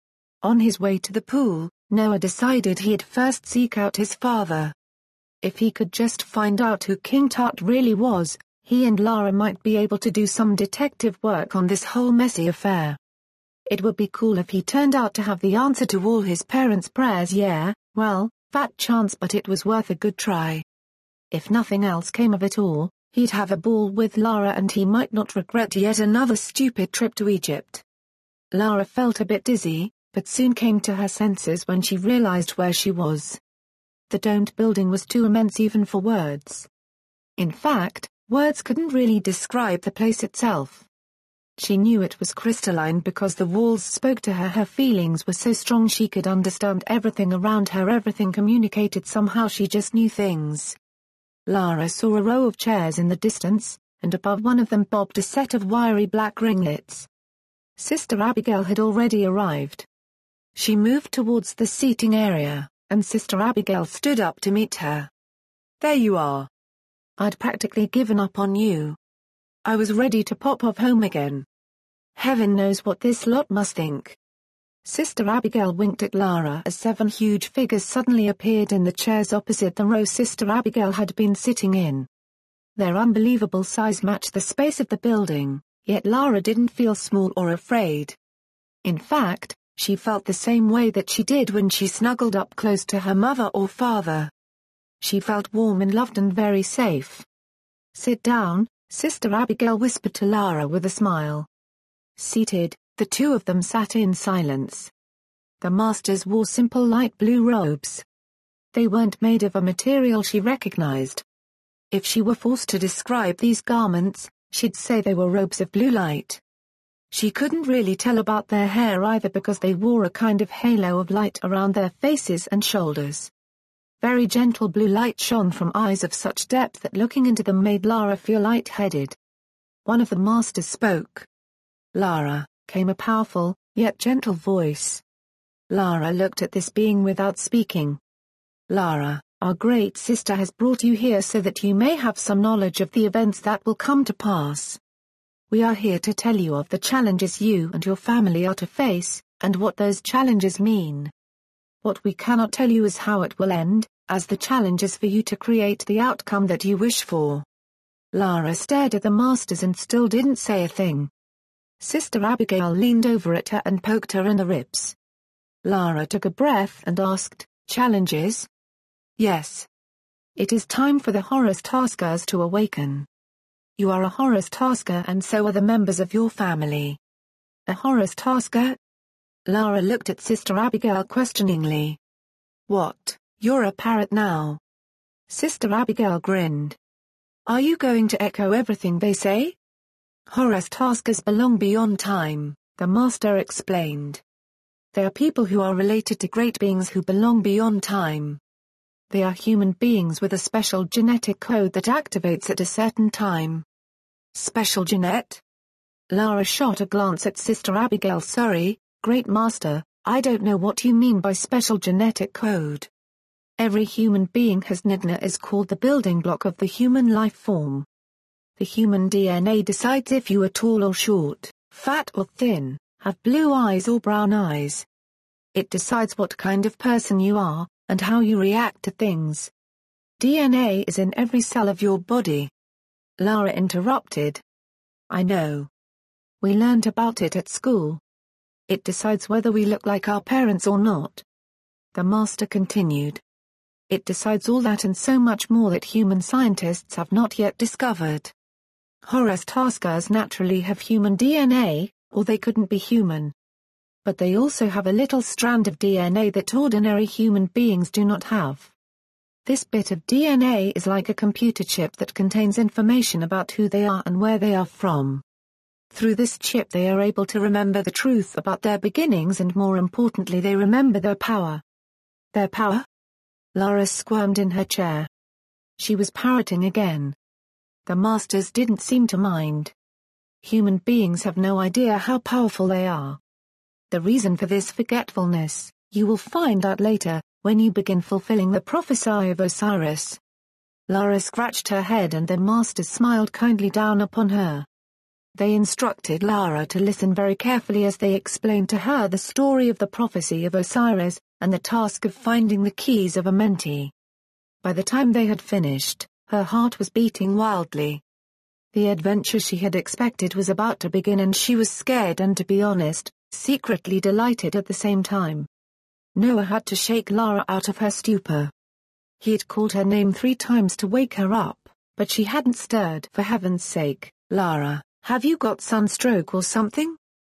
On his way to the pool, Noah decided he'd first seek out his father. If he could just find out who King Tut really was, he and Lara might be able to do some detective work on this whole messy affair. It would be cool if he turned out to have the answer to all his parents' prayers. Yeah, well, fat chance, but it was worth a good try. If nothing else came of it all, he'd have a ball with Lara and he might not regret yet another stupid trip to Egypt. Lara felt a bit dizzy, but soon came to her senses when she realized where she was. The domed building was too immense even for words. In fact, words couldn't really describe the place itself. She knew it was crystalline because the walls spoke to her. Her feelings were so strong she could understand everything around her. Everything communicated somehow. She just knew things. Lara saw a row of chairs in the distance, and above one of them bobbed a set of wiry black ringlets. Sister Abigail had already arrived. She moved towards the seating area, and Sister Abigail stood up to meet her. "There you are. I'd practically given up on you. I was ready to pop off home again. Heaven knows what this lot must think." Sister Abigail winked at Lara as seven huge figures suddenly appeared in the chairs opposite the row Sister Abigail had been sitting in. Their unbelievable size matched the space of the building, yet Lara didn't feel small or afraid. In fact, she felt the same way that she did when she snuggled up close to her mother or father. She felt warm and loved and very safe. "Sit down," Sister Abigail whispered to Lara with a smile. Seated, the two of them sat in silence. The masters wore simple light blue robes. They weren't made of a material she recognized. If she were forced to describe these garments, she'd say they were robes of blue light. She couldn't really tell about their hair either because they wore a kind of halo of light around their faces and shoulders. Very gentle blue light shone from eyes of such depth that looking into them made Lara feel light-headed. One of the masters spoke. "Lara," came a powerful, yet gentle voice. Lara looked at this being without speaking. "Lara, our great sister has brought you here so that you may have some knowledge of the events that will come to pass. We are here to tell you of the challenges you and your family are to face, and what those challenges mean. What we cannot tell you is how it will end, as the challenge is for you to create the outcome that you wish for." Lara stared at the masters and still didn't say a thing. Sister Abigail leaned over at her and poked her in the ribs. Lara took a breath and asked, "Challenges?" "Yes. It is time for the Horus Taskers to awaken. You are a Horus Tasker and so are the members of your family." "A Horus Tasker?" Lara looked at Sister Abigail questioningly. "What, you're a parrot now?" Sister Abigail grinned. "Are you going to echo everything they say?" "Horus Taskers belong beyond time," the master explained. "They are people who are related to great beings who belong beyond time. They are human beings with a special genetic code that activates at a certain time." "Special genet?" Lara shot a glance at Sister Abigail. "Sorry, Great Master, I don't know what you mean by special genetic code. Every human being has N I D N A is called the building block of the human life form. The human D N A decides if you are tall or short, fat or thin, have blue eyes or brown eyes. It decides what kind of person you are, and how you react to things. D N A is in every cell of your body." Lara interrupted. "I know. We learned about it at school. It decides whether we look like our parents or not." The master continued. "It decides all that and so much more that human scientists have not yet discovered. Horus Taskers naturally have human D N A, or they couldn't be human. But they also have a little strand of D N A that ordinary human beings do not have. This bit of D N A is like a computer chip that contains information about who they are and where they are from. Through this chip they are able to remember the truth about their beginnings and more importantly they remember their power." "Their power?" Lara squirmed in her chair. She was parroting again. The masters didn't seem to mind. Human beings have no idea how powerful they are. The reason for this forgetfulness, you will find out later, when you begin fulfilling the prophecy of Osiris. Lara scratched her head and the masters smiled kindly down upon her. They instructed Lara to listen very carefully as they explained to her the story of the prophecy of Osiris, and the task of finding the keys of Amenti. By the time they had finished, her heart was beating wildly. The adventure she had expected was about to begin and she was scared and to be honest, secretly delighted at the same time. Noah had to shake Lara out of her stupor. He had called her name three times to wake her up, but she hadn't stirred. "For heaven's sake, Lara, have you got sunstroke or something?"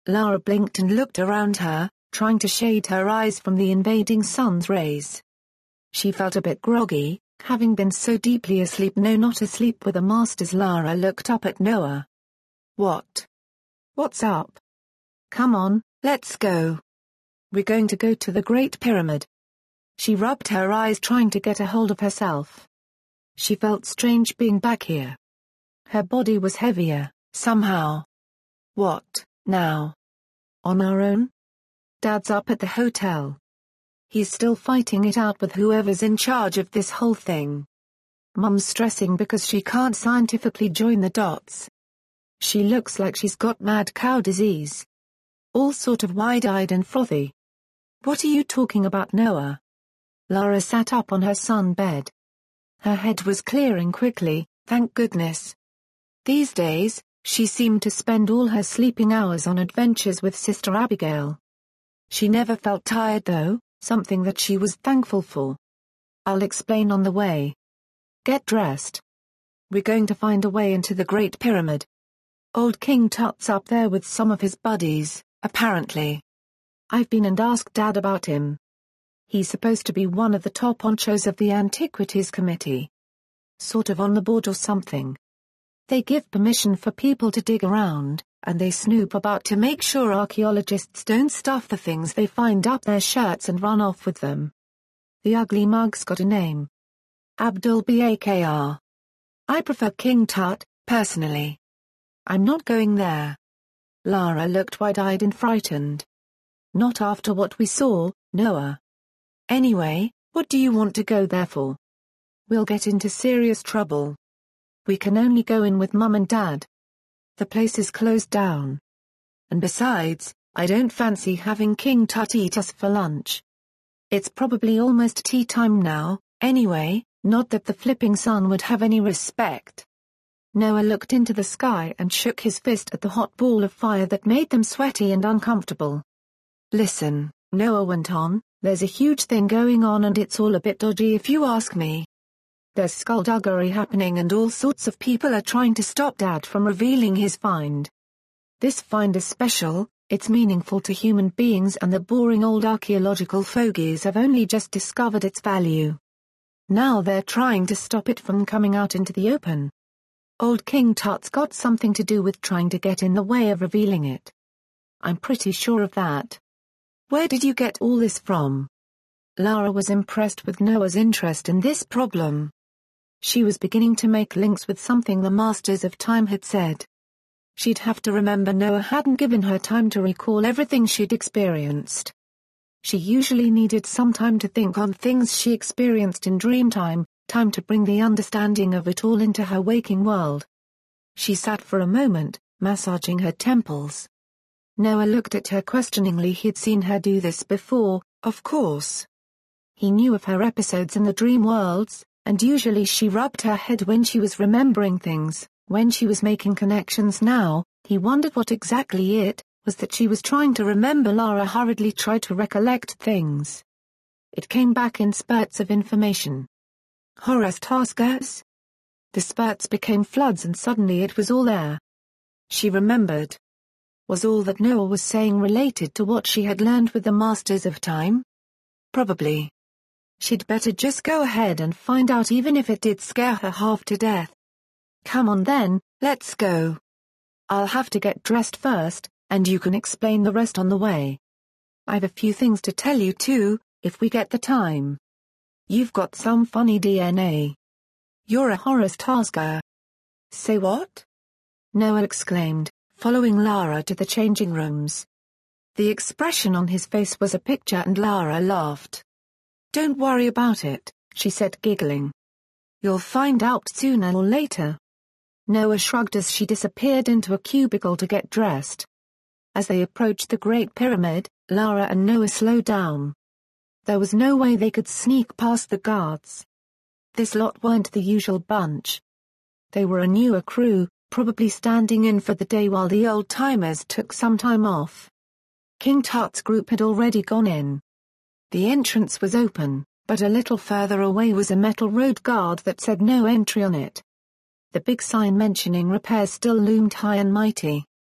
Lara blinked and looked around her, trying to shade her eyes from the invading sun's rays. She felt a bit groggy, having been so deeply asleep. No, not asleep with the masters. Lara looked up at Noah. What? What's up? Come on, let's go. We're going to go to the Great Pyramid. She rubbed her eyes, trying to get a hold of herself. She felt strange being back here. Her body was heavier, somehow. What, now? On our own? Dad's up at the hotel. He's still fighting it out with whoever's in charge of this whole thing. Mum's stressing because she can't scientifically join the dots. She looks like she's got mad cow disease. All sort of wide-eyed and frothy. What are you talking about, Noah? Lara sat up on her sun bed. Her head was clearing quickly, thank goodness. These days, she seemed to spend all her sleeping hours on adventures with Sister Abigail. She never felt tired though, something that she was thankful for. I'll explain on the way. Get dressed. We're going to find a way into the Great Pyramid. Old King Tut's up there with some of his buddies, apparently. I've been and asked Dad about him. He's supposed to be one of the top honchos of the Antiquities Committee. Sort of on the board or something. They give permission for people to dig around, and they snoop about to make sure archaeologists don't stuff the things they find up their shirts and run off with them. The ugly mug's got a name. Abdul Bakr. I prefer King Tut, personally. I'm not going there. Lara looked wide-eyed and frightened. Not after what we saw, Noah. Anyway, what do you want to go there for? We'll get into serious trouble. We can only go in with Mum and Dad. The place is closed down. And besides, I don't fancy having King Tut eat us for lunch. It's probably almost tea time now, anyway, not that the flipping sun would have any respect. Noah looked into the sky and shook his fist at the hot ball of fire that made them sweaty and uncomfortable. Listen, Noah went on, there's a huge thing going on and it's all a bit dodgy if you ask me. There's skullduggery happening and all sorts of people are trying to stop Dad from revealing his find. This find is special, it's meaningful to human beings and the boring old archaeological fogies have only just discovered its value. Now they're trying to stop it from coming out into the open. Old King Tut's got something to do with trying to get in the way of revealing it. I'm pretty sure of that. Where did you get all this from? Lara was impressed with Noah's interest in this problem. She was beginning to make links with something the Masters of Time had said. She'd have to remember Noah hadn't given her time to recall everything she'd experienced. She usually needed some time to think on things she experienced in dreamtime, time to bring the understanding of it all into her waking world. She sat for a moment, massaging her temples. Noah looked at her questioningly. He'd seen her do this before, of course. He knew of her episodes in the dream worlds, and usually she rubbed her head when she was remembering things. When she was making connections now, he wondered what exactly it was that she was trying to remember. Lara hurriedly tried to recollect things. It came back in spurts of information. Horus Taskas? The spurts became floods and suddenly it was all there. She remembered. Was all that Noah was saying related to what she had learned with the Masters of Time? Probably. She'd better just go ahead and find out, even if it did scare her half to death. Come on then, let's go. I'll have to get dressed first, and you can explain the rest on the way. I've a few things to tell you too, if we get the time. You've got some funny D N A. You're a Horus Tasker. Say what? Noah exclaimed, following Lara to the changing rooms. The expression on his face was a picture and Lara laughed. Don't worry about it, she said, giggling. You'll find out sooner or later. Noah shrugged as she disappeared into a cubicle to get dressed. As they approached the Great Pyramid, Lara and Noah slowed down. There was no way they could sneak past the guards. This lot weren't the usual bunch. They were a newer crew, probably standing in for the day while the old-timers took some time off. King Tut's group had already gone in. The entrance was open, but a little further away was a metal road guard that said no entry on it. The big sign mentioning repairs still loomed high and mighty.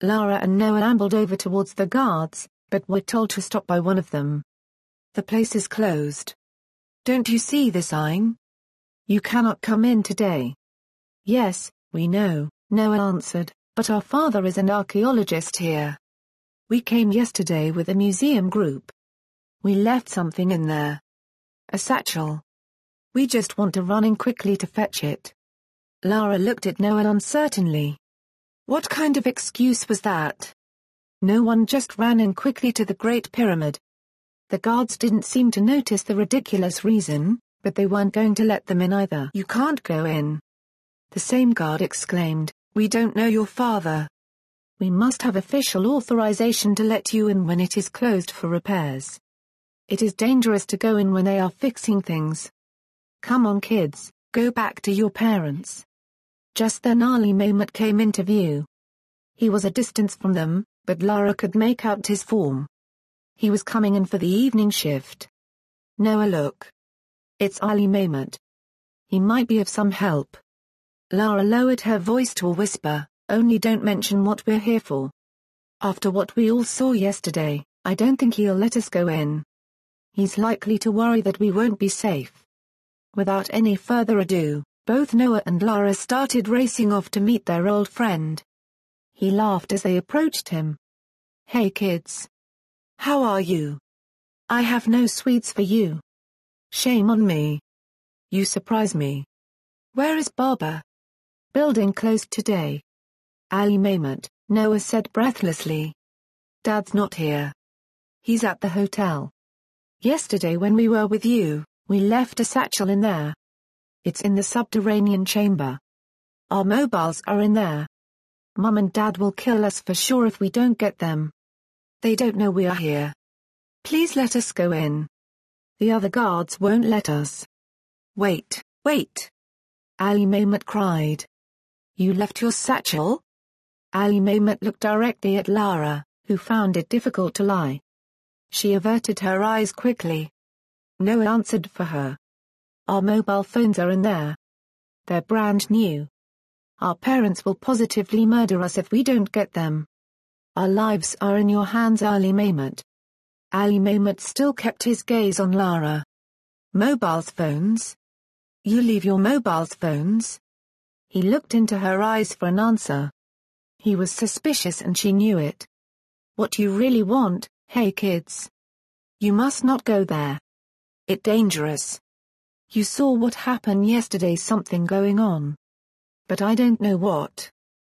Lara and Noah ambled over towards the guards, but were told to stop by one of them. The place is closed. Don't you see the sign? You cannot come in today. Yes, we know, Noah answered, but our father is an archaeologist here. We came yesterday with a museum group. We left something in there. A satchel. We just want to run in quickly to fetch it. Lara looked at Noah uncertainly. What kind of excuse was that? No one just ran in quickly to the Great Pyramid. The guards didn't seem to notice the ridiculous reason, but they weren't going to let them in either. You can't go in. The same guard exclaimed, we don't know your father. We must have official authorization to let you in when it is closed for repairs. It is dangerous to go in when they are fixing things. Come on kids, go back to your parents. Just then Ali Mehmet came into view. He was a distance from them, but Lara could make out his form. He was coming in for the evening shift. Noah, look. It's Ali Mehmet. He might be of some help. Lara lowered her voice to a whisper, only don't mention what we're here for. After what we all saw yesterday, I don't think he'll let us go in. He's likely to worry that we won't be safe. Without any further ado, both Noah and Lara started racing off to meet their old friend. He laughed as they approached him. Hey kids. How are you? I have no sweets for you. Shame on me. You surprise me. Where is Baba? Building closed today. Ali Mehmet, Noah said breathlessly. Dad's not here. He's at the hotel. Yesterday when we were with you, we left a satchel in there. It's in the subterranean chamber. Our mobiles are in there. Mum and Dad will kill us for sure if we don't get them. They don't know we are here. Please let us go in. The other guards won't let us. Wait, wait. Ali Mehmet cried. You left your satchel? Ali Mehmet looked directly at Lara, who found it difficult to lie. She averted her eyes quickly. Noah answered for her. Our mobile phones are in there. They're brand new. Our parents will positively murder us if we don't get them. Our lives are in your hands, Ali Mehmet. Ali Mehmet still kept his gaze on Lara. Mobiles phones? You leave your mobiles phones? He looked into her eyes for an answer. He was suspicious and she knew it. What you really want, hey kids? You must not go there. It's dangerous. You saw what happened yesterday, something going on. But I don't know what.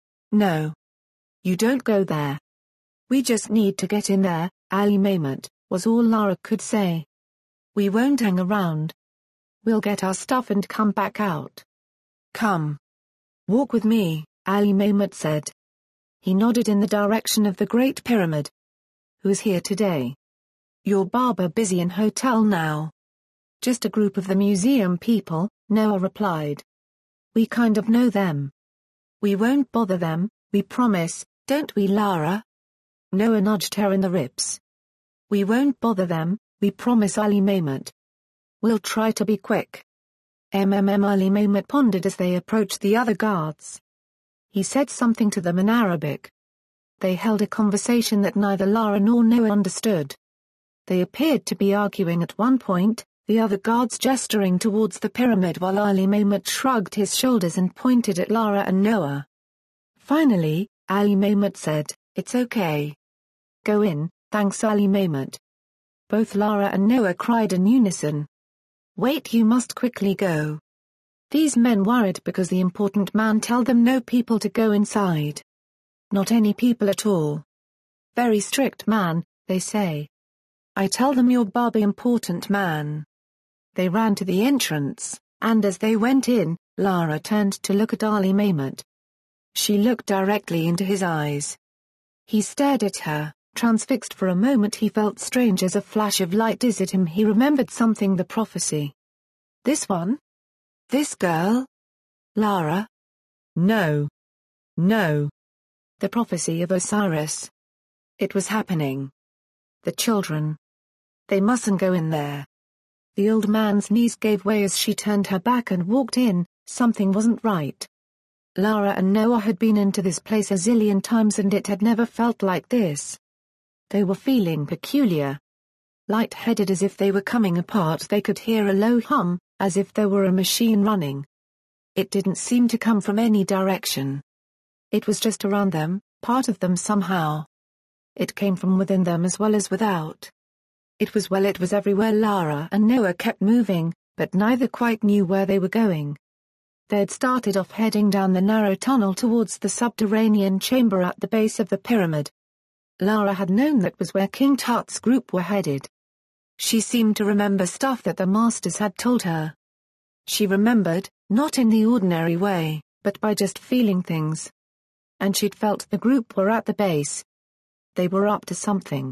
No. You don't go there. We just need to get in there, Ali Mehmet, was all Lara could say. We won't hang around. We'll get our stuff and come back out. Come. Walk with me, Ali Mehmet said. He nodded in the direction of the Great Pyramid. Who's here today? Your Baba busy in hotel now. Just a group of the museum people, Noah replied. We kind of know them. We won't bother them, we promise, don't we Lara? Noah nudged her in the ribs. We won't bother them, we promise, Ali Mehmet. We'll try to be quick. MMM Ali Mehmet pondered as they approached the other guards. He said something to them in Arabic. They held a conversation that neither Lara nor Noah understood. They appeared to be arguing at one point, the other guards gesturing towards the pyramid while Ali Mehmet shrugged his shoulders and pointed at Lara and Noah. Finally, Ali Mehmet said, It's okay. Go in, thanks Ali Mehmet. Both Lara and Noah cried in unison. Wait, you must quickly go. These men worried because the important man told them no people to go inside. Not any people at all. Very strict man, they say. I tell them you're Baba important man. They ran to the entrance, and as they went in, Lara turned to look at Ali Mehmet. She looked directly into his eyes. He stared at her, transfixed for a moment. He felt strange as a flash of light dizzied him. He remembered something, the prophecy. This one? This girl? Lara? No. No. The prophecy of Osiris. It was happening. The children. They mustn't go in there. The old man's knees gave way as she turned her back and walked in. Something wasn't right. Lara and Noah had been into this place a zillion times and it had never felt like this. They were feeling peculiar. Light-headed, as if they were coming apart. They could hear a low hum, as if there were a machine running. It didn't seem to come from any direction. It was just around them, part of them somehow. It came from within them as well as without. It was well it was everywhere. Lara and Noah kept moving, but neither quite knew where they were going. They had started off heading down the narrow tunnel towards the subterranean chamber at the base of the pyramid. Lara had known that was where King Tut's group were headed. She seemed to remember stuff that the masters had told her. She remembered, not in the ordinary way, but by just feeling things. And she'd felt the group were at the base. They were up to something.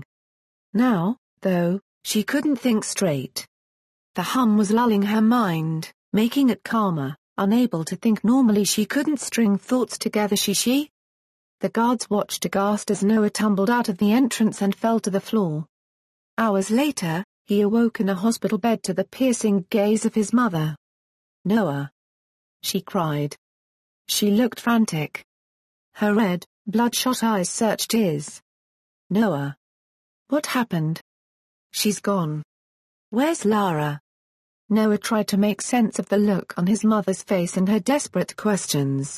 Now, though, she couldn't think straight. The hum was lulling her mind, making it calmer. Unable to think normally, she couldn't string thoughts together. She she? The guards watched aghast as Noah tumbled out of the entrance and fell to the floor. Hours later, he awoke in a hospital bed to the piercing gaze of his mother. "Noah!" she cried. She looked frantic. Her red, bloodshot eyes searched his. "Noah! What happened?" "She's gone." "Where's Lara?" Noah tried to make sense of the look on his mother's face and her desperate questions.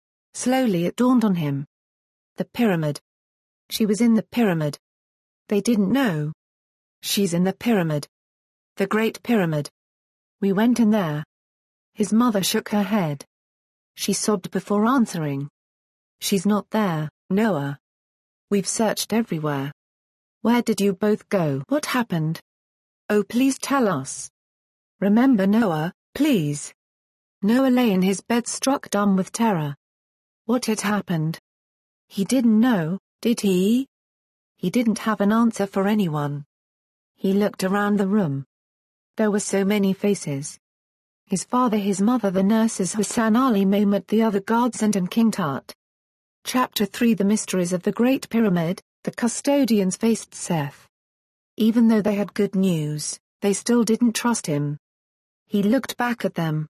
Slowly it dawned on him. The pyramid. She was in the pyramid. They didn't know. She's in the pyramid. The Great Pyramid. We went in there. His mother shook her head. She sobbed before answering. "She's not there, Noah. We've searched everywhere." "Where did you both go? What happened? Oh, please tell us. Remember, Noah, please." Noah lay in his bed, struck dumb with terror. What had happened? He didn't know, did he? He didn't have an answer for anyone. He looked around the room. There were so many faces. His father, his mother, the nurses, Hassan Ali, Mehmet, the other guards, and, and King Tut. Chapter three The Mysteries of the Great Pyramid. The custodians faced Seth. Even though they had good news, they still didn't trust him. He looked back at them.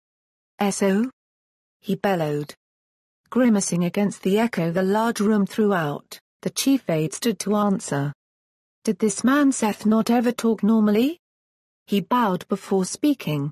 "So?" he bellowed. Grimacing against the echo the large room threw out, the chief aide stood to answer. Did this man Seth not ever talk normally? He bowed before speaking.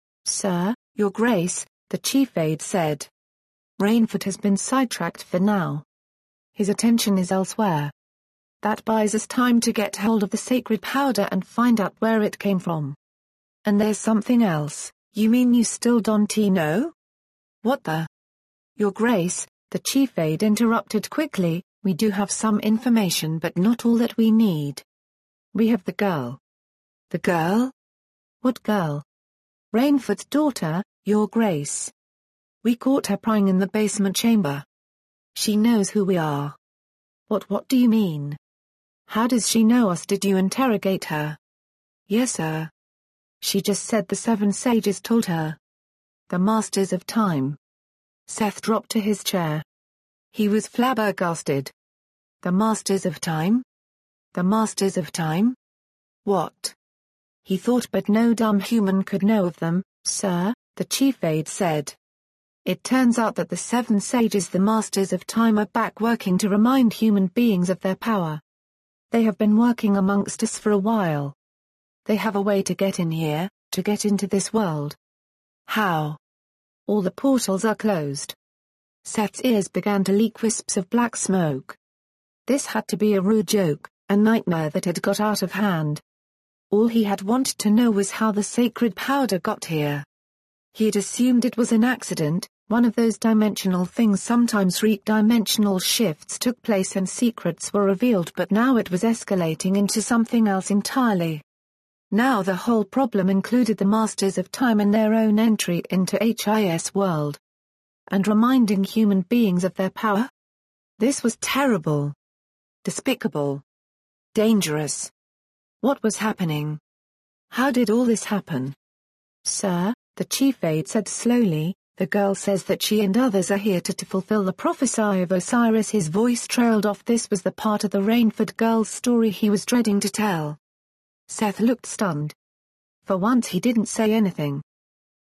"Sir, Your Grace," the chief aide said. "Rainford has been sidetracked for now. His attention is elsewhere. That buys us time to get hold of the sacred powder and find out where it came from. And there's something else." "You mean you still don't know?" "What the?" "Your Grace," the chief aide interrupted quickly, "we do have some information but not all that we need. We have the girl." "The girl? What girl?" "Rainford's daughter, Your Grace. We caught her prying in the basement chamber. She knows who we are." What what do you mean? How does she know us?" "Did you interrogate her?" "Yes, sir. She just said the seven sages told her." "The Masters of Time." Seth dropped to his chair. He was flabbergasted. "The Masters of Time? The Masters of Time? What?" He thought, but no dumb human could know of them, sir, the chief aide said. "It turns out that the seven sages, the Masters of Time, are back working to remind human beings of their power. They have been working amongst us for a while. They have a way to get in here, to get into this world." "How?" "All the portals are closed." Seth's ears began to leak wisps of black smoke. This had to be a rude joke, a nightmare that had got out of hand. All he had wanted to know was how the sacred powder got here. He had assumed it was an accident, one of those dimensional things. Sometimes three-dimensional shifts took place and secrets were revealed, but now it was escalating into something else entirely. Now the whole problem included the Masters of Time and their own entry into His world. And reminding human beings of their power? This was terrible. Despicable. Dangerous. What was happening? How did all this happen? "Sir," the chief aide said slowly, "the girl says that she and others are here to, to fulfill the prophecy of Osiris." His voice trailed off. This was the part of the Rainford girl's story he was dreading to tell. Seth looked stunned. For once he didn't say anything.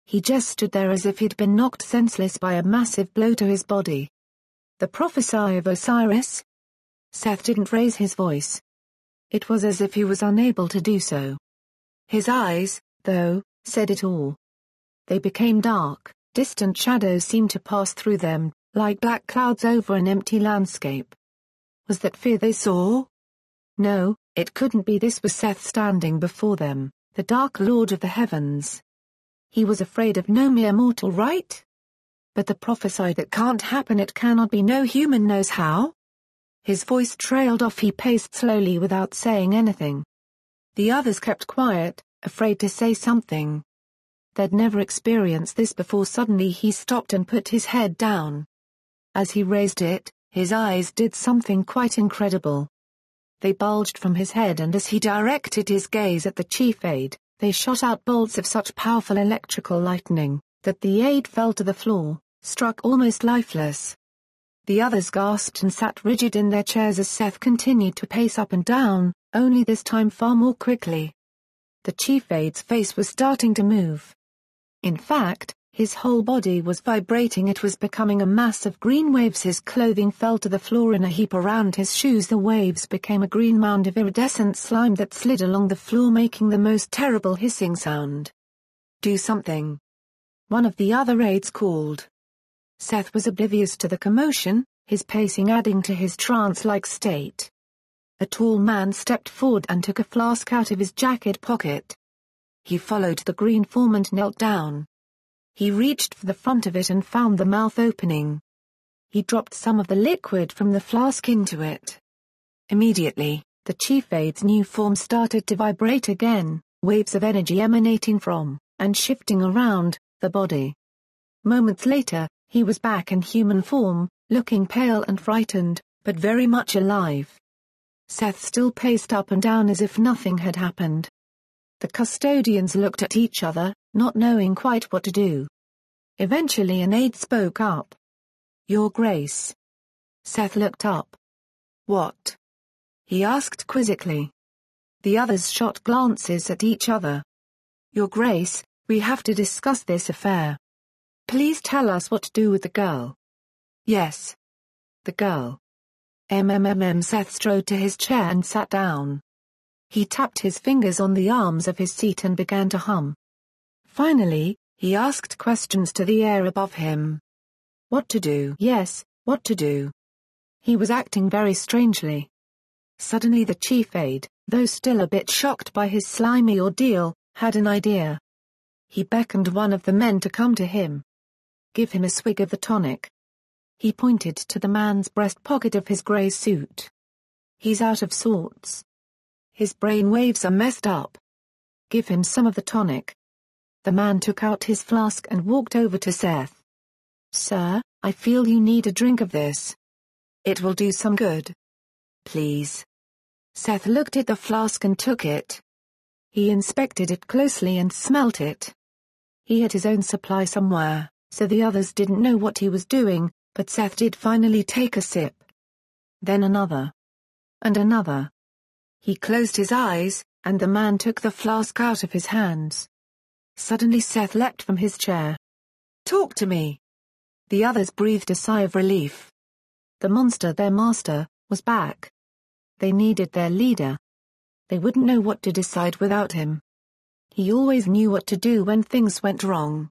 He just stood there as if he'd been knocked senseless by a massive blow to his body. The prophecy of Osiris? Seth didn't raise his voice. It was as if he was unable to do so. His eyes, though, said it all. They became dark, distant shadows seemed to pass through them, like black clouds over an empty landscape. Was that fear they saw? No, it couldn't be. This was Seth standing before them, the Dark Lord of the heavens. He was afraid of no mere mortal, right? But the prophecy that can't happen, it cannot be, no human knows how? His voice trailed off. He paced slowly without saying anything. The others kept quiet, afraid to say something. They'd never experienced this before. Suddenly he stopped and put his head down. As he raised it, his eyes did something quite incredible. They bulged from his head, and as he directed his gaze at the chief aide, they shot out bolts of such powerful electrical lightning, that the aide fell to the floor, struck almost lifeless. The others gasped and sat rigid in their chairs as Seth continued to pace up and down, only this time far more quickly. The chief aide's face was starting to move. In fact, his whole body was vibrating. It was becoming a mass of green waves. His clothing fell to the floor in a heap around his shoes. The waves became a green mound of iridescent slime that slid along the floor, making the most terrible hissing sound. "Do something," one of the other aides called. Seth was oblivious to the commotion, his pacing adding to his trance-like state. A tall man stepped forward and took a flask out of his jacket pocket. He followed the green form and knelt down. He reached for the front of it and found the mouth opening. He dropped some of the liquid from the flask into it. Immediately, the chief aide's new form started to vibrate again, waves of energy emanating from, and shifting around, the body. Moments later, he was back in human form, looking pale and frightened, but very much alive. Seth still paced up and down as if nothing had happened. The custodians looked at each other, not knowing quite what to do. Eventually an aide spoke up. "Your Grace." Seth looked up. "What?" he asked quizzically. The others shot glances at each other. "Your Grace, we have to discuss this affair. Please tell us what to do with the girl." "Yes. The girl." Mmm. Seth strode to his chair and sat down. He tapped his fingers on the arms of his seat and began to hum. Finally, he asked questions to the air above him. What to do? Yes, what to do. He was acting very strangely. Suddenly the chief aide, though still a bit shocked by his slimy ordeal, had an idea. He beckoned one of the men to come to him. "Give him a swig of the tonic." He pointed to the man's breast pocket of his grey suit. "He's out of sorts. His brain waves are messed up. Give him some of the tonic." The man took out his flask and walked over to Seth. "Sir, I feel you need a drink of this. It will do some good. Please." Seth looked at the flask and took it. He inspected it closely and smelt it. He had his own supply somewhere, so the others didn't know what he was doing, but Seth did finally take a sip. Then another. And another. He closed his eyes, and the man took the flask out of his hands. Suddenly Seth leapt from his chair. "Talk to me." The others breathed a sigh of relief. The monster, their master, was back. They needed their leader. They wouldn't know what to decide without him. He always knew what to do when things went wrong.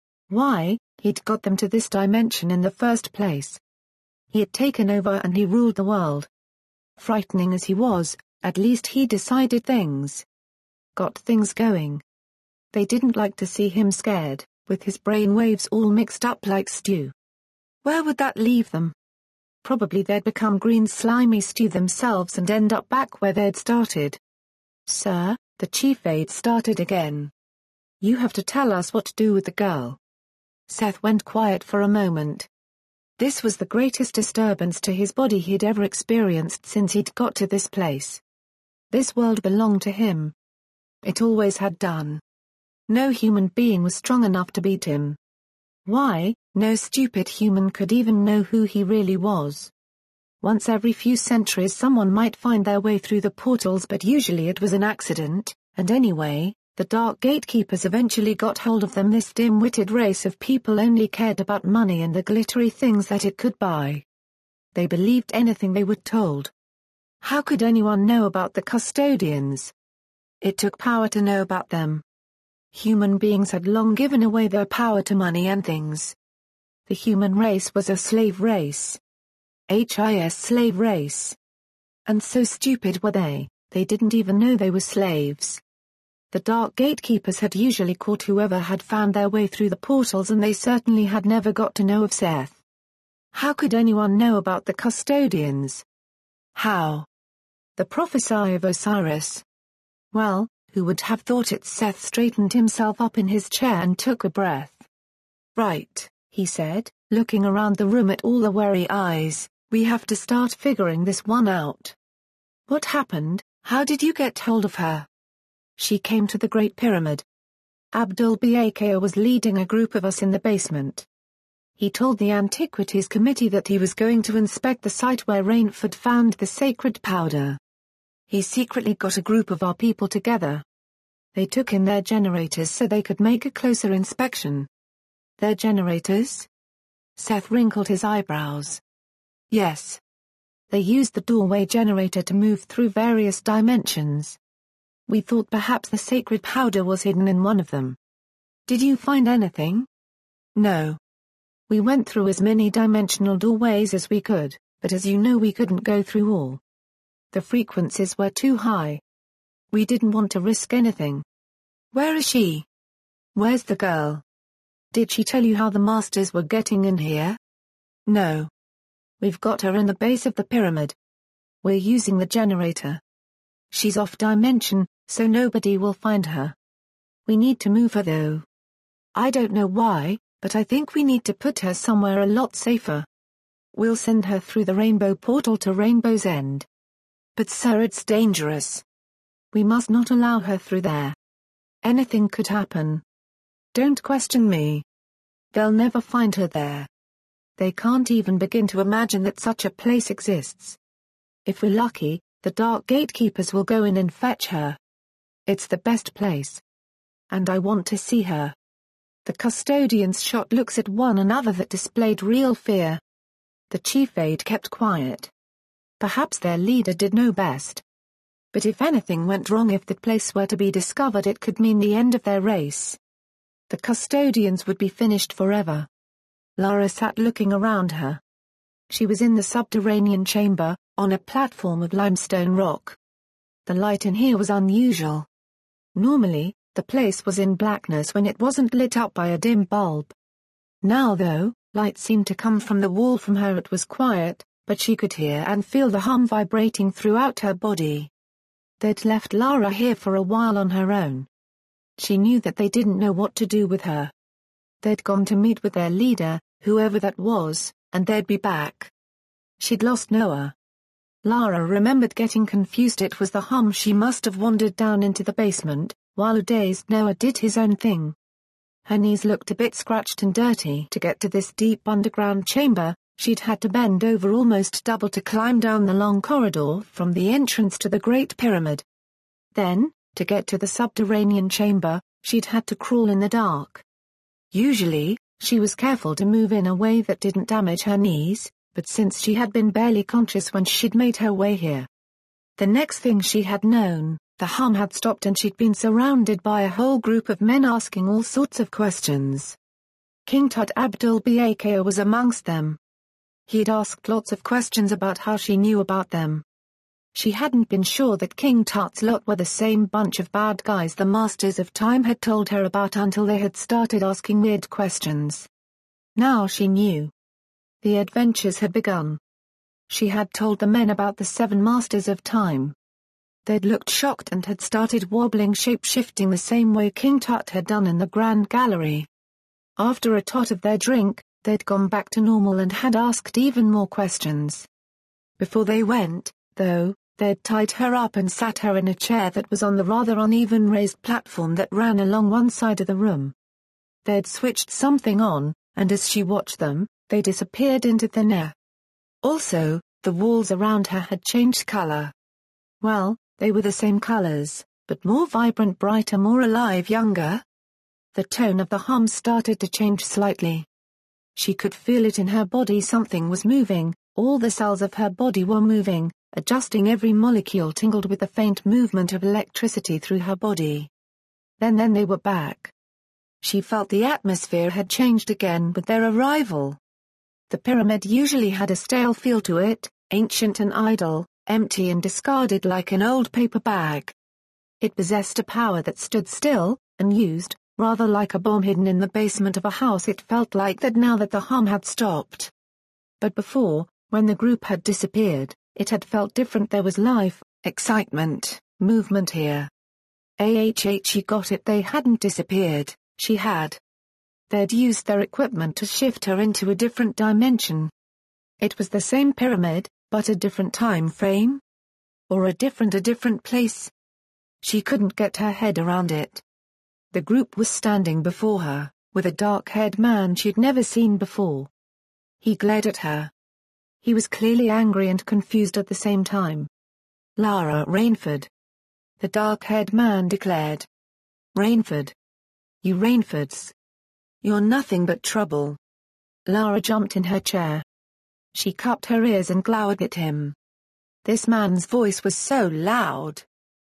Why, he'd got them to this dimension in the first place. He had taken over and he ruled the world. Frightening as he was, at least he decided things. Got things going. They didn't like to see him scared, with his brain waves all mixed up like stew. Where would that leave them? Probably they'd become green slimy stew themselves and end up back where they'd started. "Sir," the chief aide started again. "You have to tell us what to do with the girl." Seth went quiet for a moment. This was the greatest disturbance to his body he'd ever experienced since he'd got to this place. This world belonged to him. It always had done. No human being was strong enough to beat him. Why, no stupid human could even know who he really was. Once every few centuries someone might find their way through the portals, but usually it was an accident, and anyway, The dark gatekeepers eventually got hold of them. This dim-witted race of people only cared about money and the glittery things that it could buy. They believed anything they were told. How could anyone know about the custodians? It took power to know about them. Human beings had long given away their power to money and things. The human race was a slave race. H I S slave race. And so stupid were they, they didn't even know they were slaves. The dark gatekeepers had usually caught whoever had found their way through the portals, and they certainly had never got to know of Seth. How could anyone know about the custodians? How? The prophecy of Osiris. Well, who would have thought it? Seth straightened himself up in his chair and took a breath. Right, he said, looking around the room at all the wary eyes, we have to start figuring this one out. What happened? How did you get hold of her? She came to the Great Pyramid. Abdul Bakr was leading a group of us in the basement. He told the Antiquities Committee that he was going to inspect the site where Rainford found the sacred powder. He secretly got a group of our people together. They took in their generators so they could make a closer inspection. Their generators? Seth wrinkled his eyebrows. Yes. They used the doorway generator to move through various dimensions. We thought perhaps the sacred powder was hidden in one of them. Did you find anything? No. We went through as many dimensional doorways as we could, but as you know we couldn't go through all. The frequencies were too high. We didn't want to risk anything. Where is she? Where's the girl? Did she tell you how the masters were getting in here? No. We've got her in the base of the pyramid. We're using the generator. She's off dimension, so nobody will find her. We need to move her though. I don't know why, but I think we need to put her somewhere a lot safer. We'll send her through the Rainbow Portal to Rainbow's End. But sir, it's dangerous. We must not allow her through there. Anything could happen. Don't question me. They'll never find her there. They can't even begin to imagine that such a place exists. If we're lucky, the dark gatekeepers will go in and fetch her. It's the best place. And I want to see her. The custodians shot looks at one another that displayed real fear. The chief aide kept quiet. Perhaps their leader did know best. But if anything went wrong, if the place were to be discovered, it could mean the end of their race. The custodians would be finished forever. Lara sat looking around her. She was in the subterranean chamber, on a platform of limestone rock. The light in here was unusual. Normally, the place was in blackness when it wasn't lit up by a dim bulb. Now though, light seemed to come from the wall from her. It was quiet, but she could hear and feel the hum vibrating throughout her body. They'd left Lara here for a while on her own. She knew that they didn't know what to do with her. They'd gone to meet with their leader, whoever that was, and they'd be back. She'd lost Noah. Lara remembered getting confused. It was the hum. She must have wandered down into the basement, while a dazed Noah did his own thing. Her knees looked a bit scratched and dirty. To get to this deep underground chamber, she'd had to bend over almost double to climb down the long corridor from the entrance to the Great Pyramid. Then, to get to the subterranean chamber, she'd had to crawl in the dark. Usually, she was careful to move in a way that didn't damage her knees, but since she had been barely conscious when she'd made her way here. The next thing she had known, the hum had stopped and she'd been surrounded by a whole group of men asking all sorts of questions. King Tut Abdul Bakr was amongst them. He'd asked lots of questions about how she knew about them. She hadn't been sure that King Tut's lot were the same bunch of bad guys the Masters of Time had told her about until they had started asking weird questions. Now she knew. The adventures had begun. She had told the men about the seven Masters of Time. They'd looked shocked and had started wobbling, shape-shifting the same way King Tut had done in the Grand Gallery. After a tot of their drink, they'd gone back to normal and had asked even more questions. Before they went, though, they'd tied her up and sat her in a chair that was on the rather uneven raised platform that ran along one side of the room. They'd switched something on, and as she watched them, they disappeared into thin air. Also, the walls around her had changed color. Well, they were the same colors, but more vibrant, brighter, more alive, younger. The tone of the hum started to change slightly. She could feel it in her body. Something was moving, all the cells of her body were moving, adjusting. Every molecule tingled with the faint movement of electricity through her body. Then then they were back. She felt the atmosphere had changed again with their arrival. The pyramid usually had a stale feel to it, ancient and idle, empty and discarded like an old paper bag. It possessed a power that stood still, unused, rather like a bomb hidden in the basement of a house. It felt like that now that the hum had stopped. But before, when the group had disappeared, it had felt different. There was life, excitement, movement here. Ah, she got it. They hadn't disappeared, she had. They'd used their equipment to shift her into a different dimension. It was the same pyramid, but a different time frame? Or a different a different place? She couldn't get her head around it. The group was standing before her, with a dark-haired man she'd never seen before. He glared at her. He was clearly angry and confused at the same time. Lara Rainford. The dark-haired man declared. Rainford. You Rainfords. You're nothing but trouble. Lara jumped in her chair. She cupped her ears and glowered at him. This man's voice was so loud.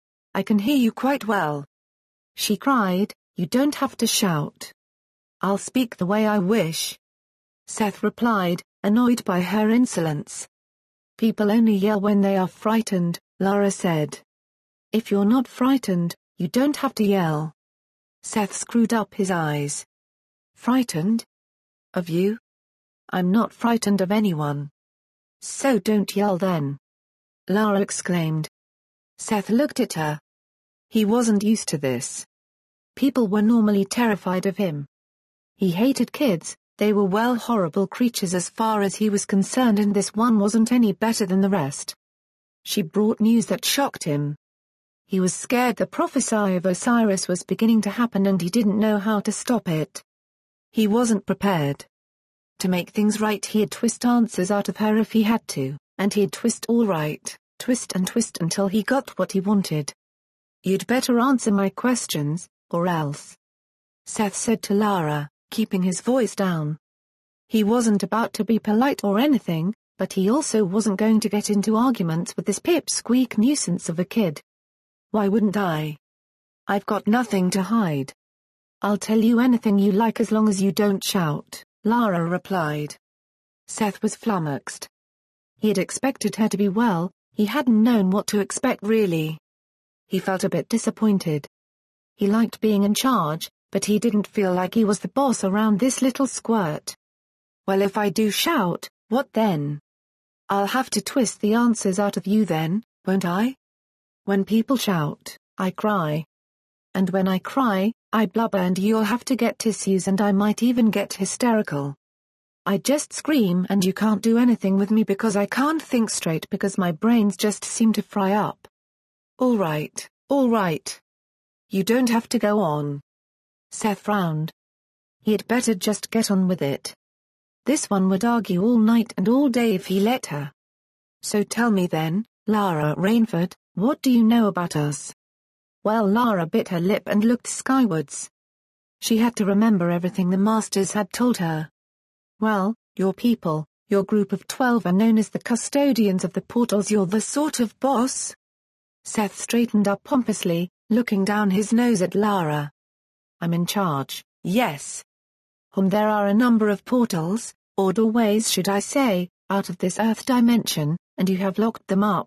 I can hear you quite well. She cried, you don't have to shout. I'll speak the way I wish. Seth replied, annoyed by her insolence. People only yell when they are frightened, Lara said. If you're not frightened, you don't have to yell. Seth screwed up his eyes. Frightened? Of you? I'm not frightened of anyone. So don't yell then. Lara exclaimed. Seth looked at her. He wasn't used to this. People were normally terrified of him. He hated kids, they were well horrible creatures as far as he was concerned, and this one wasn't any better than the rest. She brought news that shocked him. He was scared the prophecy of Osiris was beginning to happen and he didn't know how to stop it. He wasn't prepared. To make things right he'd twist answers out of her if he had to, and he'd twist all right, twist and twist until he got what he wanted. You'd better answer my questions, or else. Seth said to Lara, keeping his voice down. He wasn't about to be polite or anything, but he also wasn't going to get into arguments with this pipsqueak nuisance of a kid. Why wouldn't I? I've got nothing to hide. I'll tell you anything you like as long as you don't shout, Lara replied. Seth was flummoxed. He had expected her to be well, he hadn't known what to expect really. He felt a bit disappointed. He liked being in charge, but he didn't feel like he was the boss around this little squirt. Well, if I do shout, what then? I'll have to twist the answers out of you then, won't I? When people shout, I cry. And when I cry, I blubber and you'll have to get tissues and I might even get hysterical. I just scream and you can't do anything with me because I can't think straight because my brains just seem to fry up. All right, all right. You don't have to go on. Seth frowned. He'd better just get on with it. This one would argue all night and all day if he let her. So tell me then, Lara Rainford, what do you know about us? Well, Lara bit her lip and looked skywards. She had to remember everything the masters had told her. Well, your people, your group of twelve are known as the custodians of the portals. You're the sort of boss? Seth straightened up pompously, looking down his nose at Lara. I'm in charge, yes. Um, there are a number of portals, or doorways should I say, out of this Earth dimension, and you have locked them up.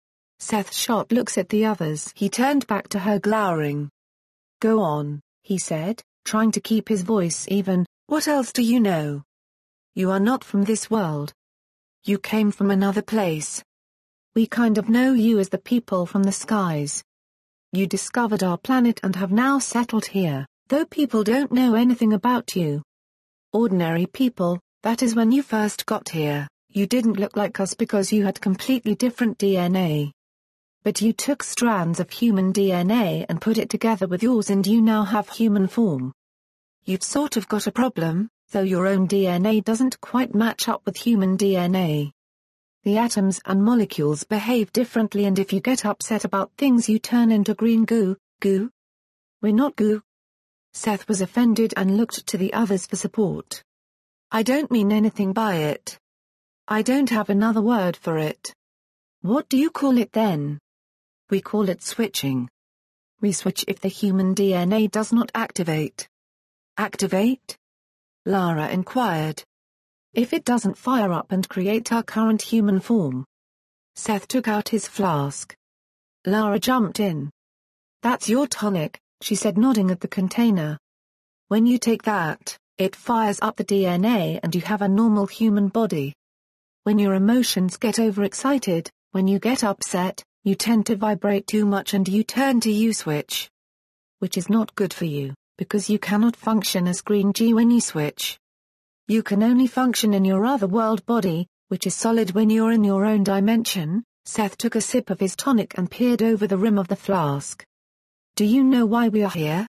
Seth shot looks at the others. He turned back to her glowering. Go on, he said, trying to keep his voice even. What else do you know? You are not from this world. You came from another place. We kind of know you as the people from the skies. You discovered our planet and have now settled here, though people don't know anything about you. Ordinary people, that is when you first got here, you didn't look like us because you had completely different D N A. But you took strands of human D N A and put it together with yours and you now have human form. You've sort of got a problem, though your own D N A doesn't quite match up with human D N A. The atoms and molecules behave differently and if you get upset about things you turn into green goo, Goo? We're not goo. Seth was offended and looked to the others for support. I don't mean anything by it. I don't have another word for it. What do you call it then? We call it switching. We switch if the human D N A does not activate. Activate? Lara inquired. If it doesn't fire up and create our current human form. Seth took out his flask. Lara jumped in. That's your tonic, she said, nodding at the container. When you take that, it fires up the D N A and you have a normal human body. When your emotions get overexcited, when you get upset, you tend to vibrate too much and you turn to U-switch. Which is not good for you, because you cannot function as green G when you switch. You can only function in your other world body, which is solid when you're in your own dimension. Seth took a sip of his tonic and peered over the rim of the flask. Do you know why we are here?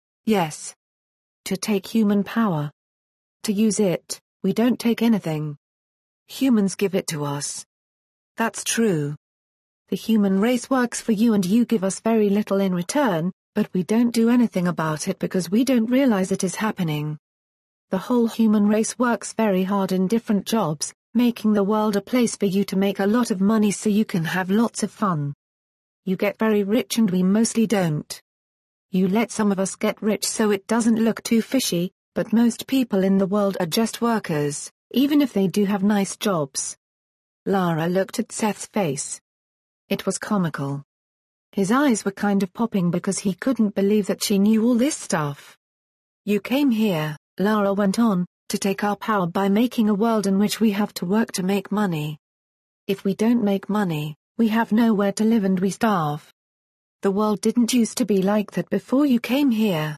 Yes. To take human power. To use it, we don't take anything. Humans give it to us. That's true. The human race works for you and you give us very little in return, but we don't do anything about it because we don't realize it is happening. The whole human race works very hard in different jobs, making the world a place for you to make a lot of money so you can have lots of fun. You get very rich and we mostly don't. You let some of us get rich so it doesn't look too fishy, but most people in the world are just workers, even if they do have nice jobs. Lara looked at Seth's face. It was comical. His eyes were kind of popping because he couldn't believe that she knew all this stuff. You came here, Lara went on, to take our power by making a world in which we have to work to make money. If we don't make money, we have nowhere to live and we starve. The world didn't used to be like that before you came here.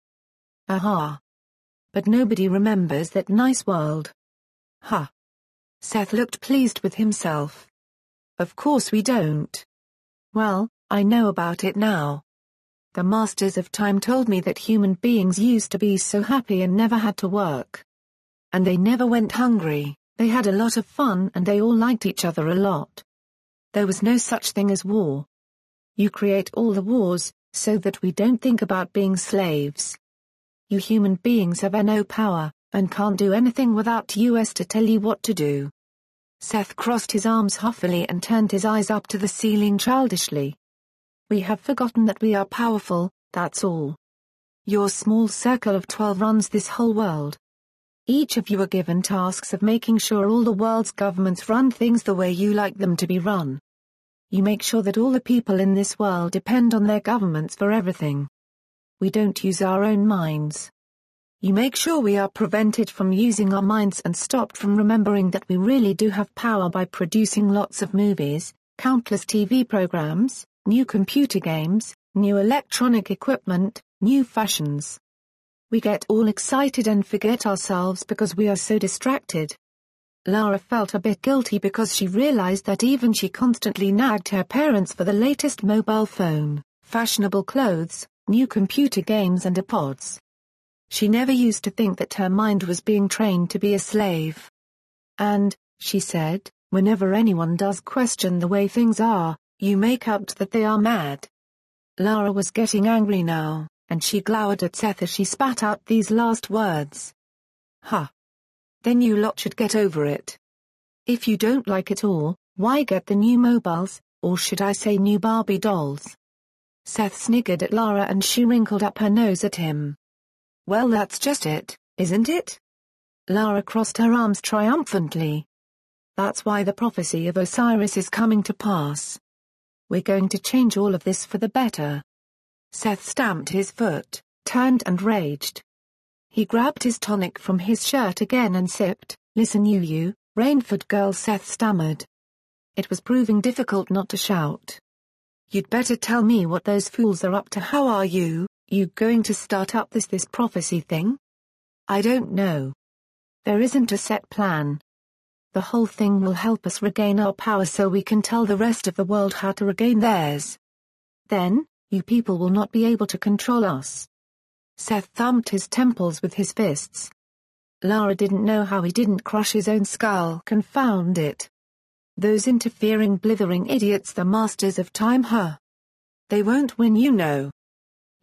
Aha. But nobody remembers that nice world. Huh. Seth looked pleased with himself. Of course we don't. Well, I know about it now. The Masters of Time told me that human beings used to be so happy and never had to work. And they never went hungry, they had a lot of fun and they all liked each other a lot. There was no such thing as war. You create all the wars, so that we don't think about being slaves. You human beings have no power, and can't do anything without us to tell you what to do. Seth crossed his arms huffily and turned his eyes up to the ceiling childishly. We have forgotten that we are powerful, that's all. Your small circle of twelve runs this whole world. Each of you are given tasks of making sure all the world's governments run things the way you like them to be run. You make sure that all the people in this world depend on their governments for everything. We don't use our own minds. You make sure we are prevented from using our minds and stopped from remembering that we really do have power by producing lots of movies, countless T V programs, new computer games, new electronic equipment, new fashions. We get all excited and forget ourselves because we are so distracted. Lara felt a bit guilty because she realized that even she constantly nagged her parents for the latest mobile phone, fashionable clothes, new computer games and iPods. She never used to think that her mind was being trained to be a slave. And, she said, whenever anyone does question the way things are, you make out that they are mad. Lara was getting angry now, and she glowered at Seth as she spat out these last words. Huh. Then you lot should get over it. If you don't like it all, why get the new mobiles, or should I say new Barbie dolls? Seth sniggered at Lara and she wrinkled up her nose at him. Well, that's just it, isn't it? Lara crossed her arms triumphantly. That's why the prophecy of Osiris is coming to pass. We're going to change all of this for the better. Seth stamped his foot, turned and raged. He grabbed his tonic from his shirt again and sipped. Listen you you, Rainford girl, Seth stammered. It was proving difficult not to shout. You'd better tell me what those fools are up to. How are you, you going to start up this this prophecy thing? I don't know. There isn't a set plan. The whole thing will help us regain our power so we can tell the rest of the world how to regain theirs. Then, you people will not be able to control us. Seth thumped his temples with his fists. Lara didn't know how he didn't crush his own skull. Confound it. Those interfering blithering idiots, the Masters of Time, huh? They won't win, you know.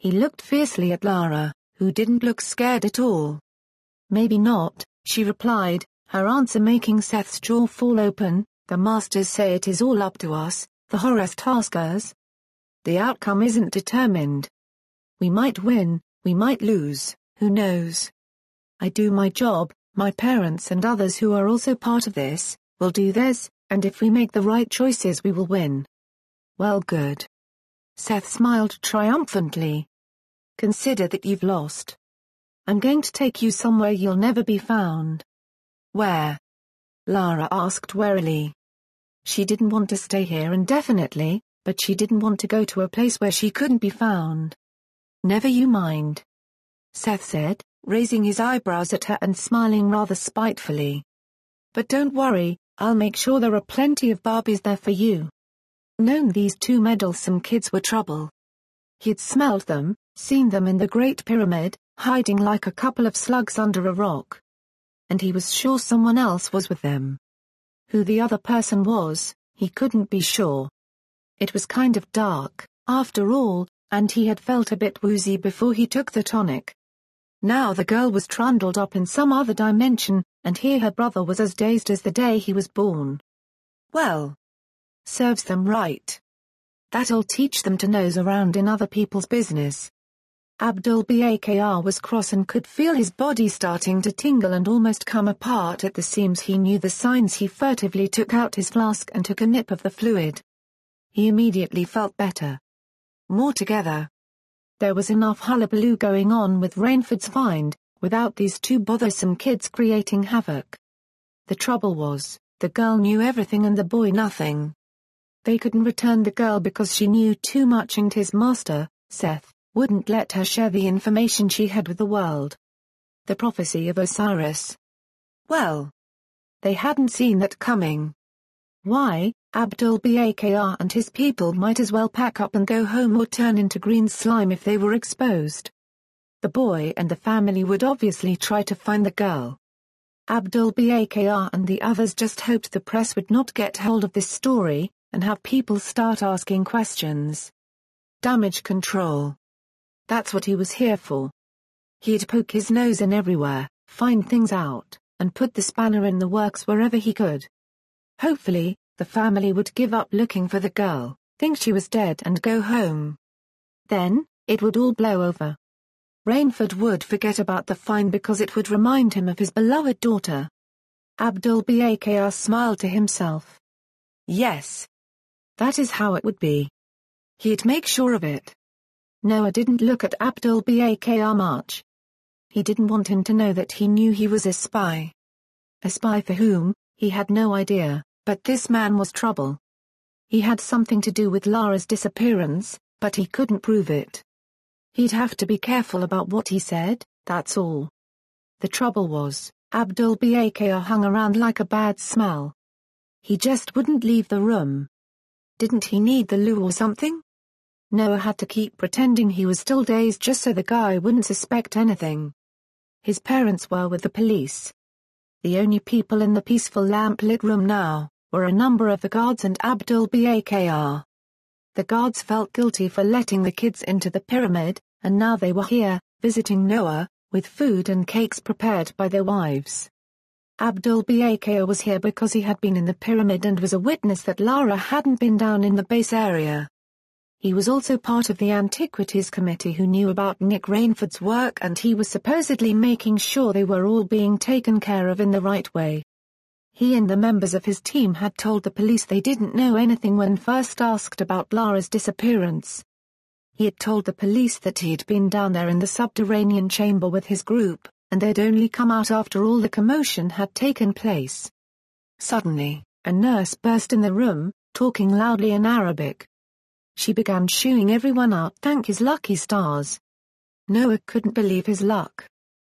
He looked fiercely at Lara, who didn't look scared at all. Maybe not, she replied, her answer making Seth's jaw fall open. The masters say it is all up to us, the Horus taskers. The outcome isn't determined. We might win, we might lose, who knows? I do my job, my parents and others who are also part of this, will do theirs, and if we make the right choices we will win. Well, good. Seth smiled triumphantly. Consider that you've lost. I'm going to take you somewhere you'll never be found. Where? Lara asked warily. She didn't want to stay here indefinitely, but she didn't want to go to a place where she couldn't be found. Never you mind, Seth said, raising his eyebrows at her and smiling rather spitefully. But don't worry, I'll make sure there are plenty of Barbies there for you. Known these two meddlesome kids were trouble. He'd smelled them, seen them in the Great Pyramid, hiding like a couple of slugs under a rock. And he was sure someone else was with them. Who the other person was, he couldn't be sure. It was kind of dark, after all, and he had felt a bit woozy before he took the tonic. Now the girl was trundled up in some other dimension, and here her brother was as dazed as the day he was born. Well, serves them right. That'll teach them to nose around in other people's business. Abdul-Bakr was cross and could feel his body starting to tingle and almost come apart at the seams. He knew the signs. He furtively took out his flask and took a nip of the fluid. He immediately felt better. More together. There was enough hullabaloo going on with Rainford's find, without these two bothersome kids creating havoc. The trouble was, the girl knew everything and the boy nothing. They couldn't return the girl because she knew too much, and his master, Seth, wouldn't let her share the information she had with the world. The prophecy of Osiris. Well, they hadn't seen that coming. Why, Abdul-Bakr and his people might as well pack up and go home or turn into green slime if they were exposed. The boy and the family would obviously try to find the girl. Abdul-Bakr and the others just hoped the press would not get hold of this story, and have people start asking questions. Damage control. That's what he was here for. He'd poke his nose in everywhere, find things out, and put the spanner in the works wherever he could. Hopefully, the family would give up looking for the girl, think she was dead and go home. Then, it would all blow over. Rainford would forget about the find because it would remind him of his beloved daughter. Abdul-Bakr smiled to himself. Yes. That is how it would be. He'd make sure of it. Noah didn't look at Abdul-Bakr much. He didn't want him to know that he knew he was a spy. A spy for whom, he had no idea, but this man was trouble. He had something to do with Lara's disappearance, but he couldn't prove it. He'd have to be careful about what he said, that's all. The trouble was, Abdul-Bakr hung around like a bad smell. He just wouldn't leave the room. Didn't he need the loo or something? Noah had to keep pretending he was still dazed just so the guy wouldn't suspect anything. His parents were with the police. The only people in the peaceful lamp-lit room now were a number of the guards and Abdul-Bakr. The guards felt guilty for letting the kids into the pyramid, and now they were here, visiting Noah, with food and cakes prepared by their wives. Abdul-Bakr was here because he had been in the pyramid and was a witness that Lara hadn't been down in the base area. He was also part of the Antiquities Committee who knew about Nick Rainford's work, and he was supposedly making sure they were all being taken care of in the right way. He and the members of his team had told the police they didn't know anything when first asked about Lara's disappearance. He had told the police that he'd been down there in the subterranean chamber with his group, and they'd only come out after all the commotion had taken place. Suddenly, a nurse burst in the room, talking loudly in Arabic. She began shooing everyone out, thank his lucky stars. Noah couldn't believe his luck.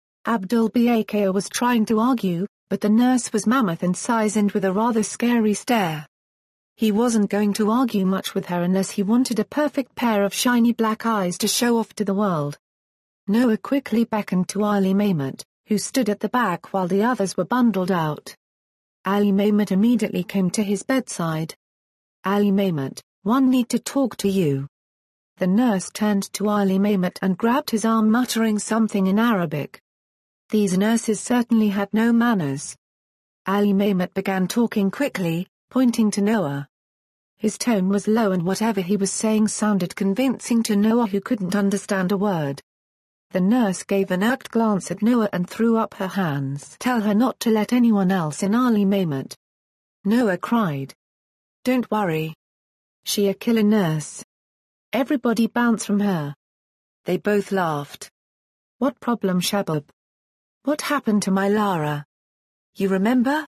Abdul-Bakr was trying to argue, but the nurse was mammoth in size and with a rather scary stare. He wasn't going to argue much with her unless he wanted a perfect pair of shiny black eyes to show off to the world. Noah quickly beckoned to Ali Mehmet, who stood at the back while the others were bundled out. Ali Mehmet immediately came to his bedside. Ali Mehmet, one need to talk to you. The nurse turned to Ali Mehmet and grabbed his arm, muttering something in Arabic. These nurses certainly had no manners. Ali Mehmet began talking quickly, pointing to Noah. His tone was low and whatever he was saying sounded convincing to Noah, who couldn't understand a word. The nurse gave an irked glance at Noah and threw up her hands. Tell her not to let anyone else in, Ali Mehmet. Noah cried. Don't worry. She a killer nurse. Everybody bounce from her. They both laughed. What problem, Shabab? What happened to my Lara? You remember?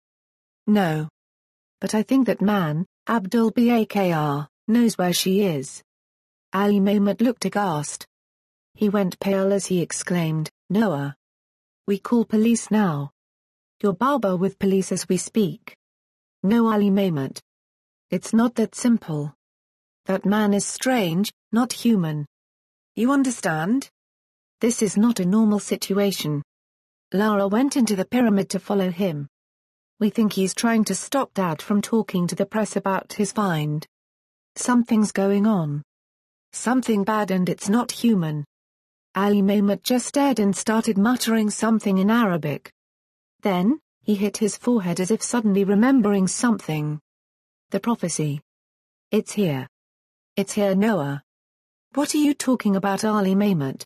No. But I think that man, Abdul Bakr, knows where she is. Ali Mehmet looked aghast. He went pale as he exclaimed, Noah. We call police now. Your Baba with police as we speak. No, Ali Mehmet. It's not that simple. That man is strange, not human. You understand? This is not a normal situation. Lara went into the pyramid to follow him. We think he's trying to stop Dad from talking to the press about his find. Something's going on. Something bad, and it's not human. Ali Mehmet just stared and started muttering something in Arabic. Then, he hit his forehead as if suddenly remembering something. The prophecy. It's here. It's here, Noah. What are you talking about, Ali Mehmet?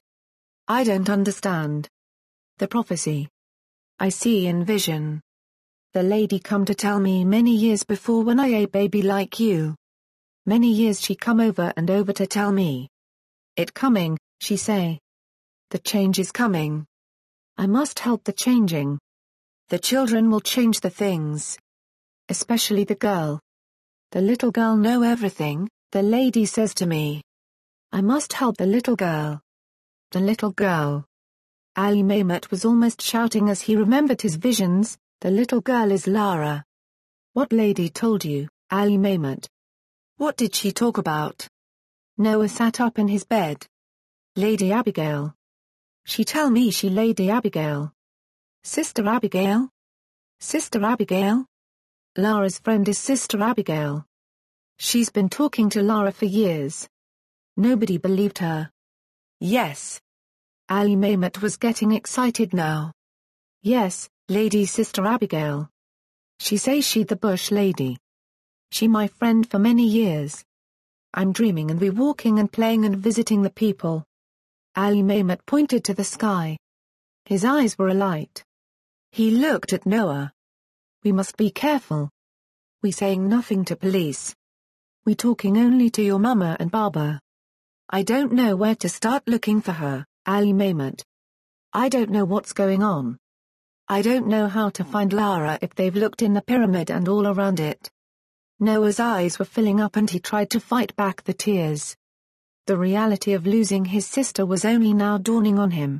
I don't understand. The prophecy. I see in vision. The lady come to tell me many years before, when I a baby like you. Many years she come over and over to tell me. It coming, she say. The change is coming. I must help the changing. The children will change the things. Especially the girl. The little girl know everything, the lady says to me. I must help the little girl. The little girl. Ali Mehmet was almost shouting as he remembered his visions. The little girl is Lara. What lady told you, Ali Mehmet? What did she talk about? Noah sat up in his bed. Lady Abigail. She tell me she Lady Abigail. Sister Abigail? Sister Abigail? Lara's friend is Sister Abigail. She's been talking to Lara for years. Nobody believed her. Yes. Ali Mehmet was getting excited now. Yes, Lady Sister Abigail. She say she the bush lady. She my friend for many years. I'm dreaming and we walking and playing and visiting the people. Ali Mehmet pointed to the sky. His eyes were alight. He looked at Noah. We must be careful. We saying nothing to police. We talking only to your mama and Baba. I don't know where to start looking for her, Ali Mehmet. I don't know what's going on. I don't know how to find Lara if they've looked in the pyramid and all around it. Noah's eyes were filling up and he tried to fight back the tears. The reality of losing his sister was only now dawning on him.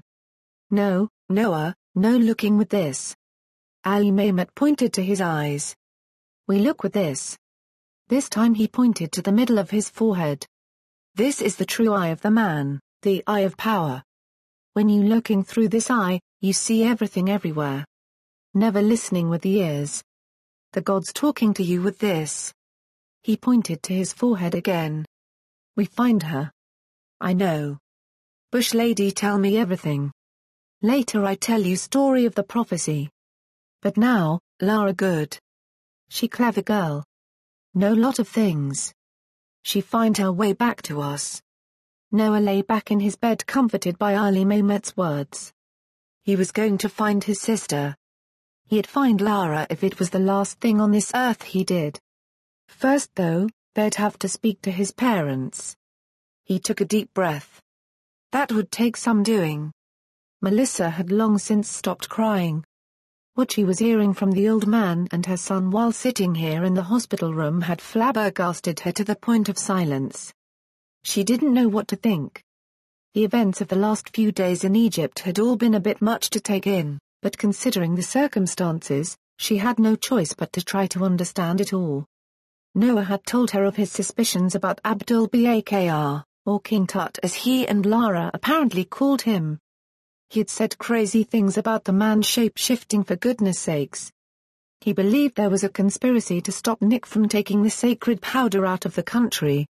No, Noah, no looking with this. Ali Mehmet pointed to his eyes. We look with this. This time he pointed to the middle of his forehead. This is the true eye of the man, the eye of power. When you looking through this eye, you see everything everywhere. Never listening with the ears. The gods talking to you with this. He pointed to his forehead again. We find her. I know. Bush lady tell me everything. Later I tell you story of the prophecy. But now, Lara good. She clever girl. Know lot of things. She find her way back to us. Noah lay back in his bed comforted by Ali Mehmet's words. He was going to find his sister. He'd find Lara if it was the last thing on this earth he did. First though, they'd have to speak to his parents. He took a deep breath. That would take some doing. Melissa had long since stopped crying. What she was hearing from the old man and her son while sitting here in the hospital room had flabbergasted her to the point of silence. She didn't know what to think. The events of the last few days in Egypt had all been a bit much to take in, but considering the circumstances, she had no choice but to try to understand it all. Noah had told her of his suspicions about Abdul Bakr, or King Tut as he and Lara apparently called him. He had said crazy things about the man shape-shifting for goodness sakes. He believed there was a conspiracy to stop Nick from taking the sacred powder out of the country,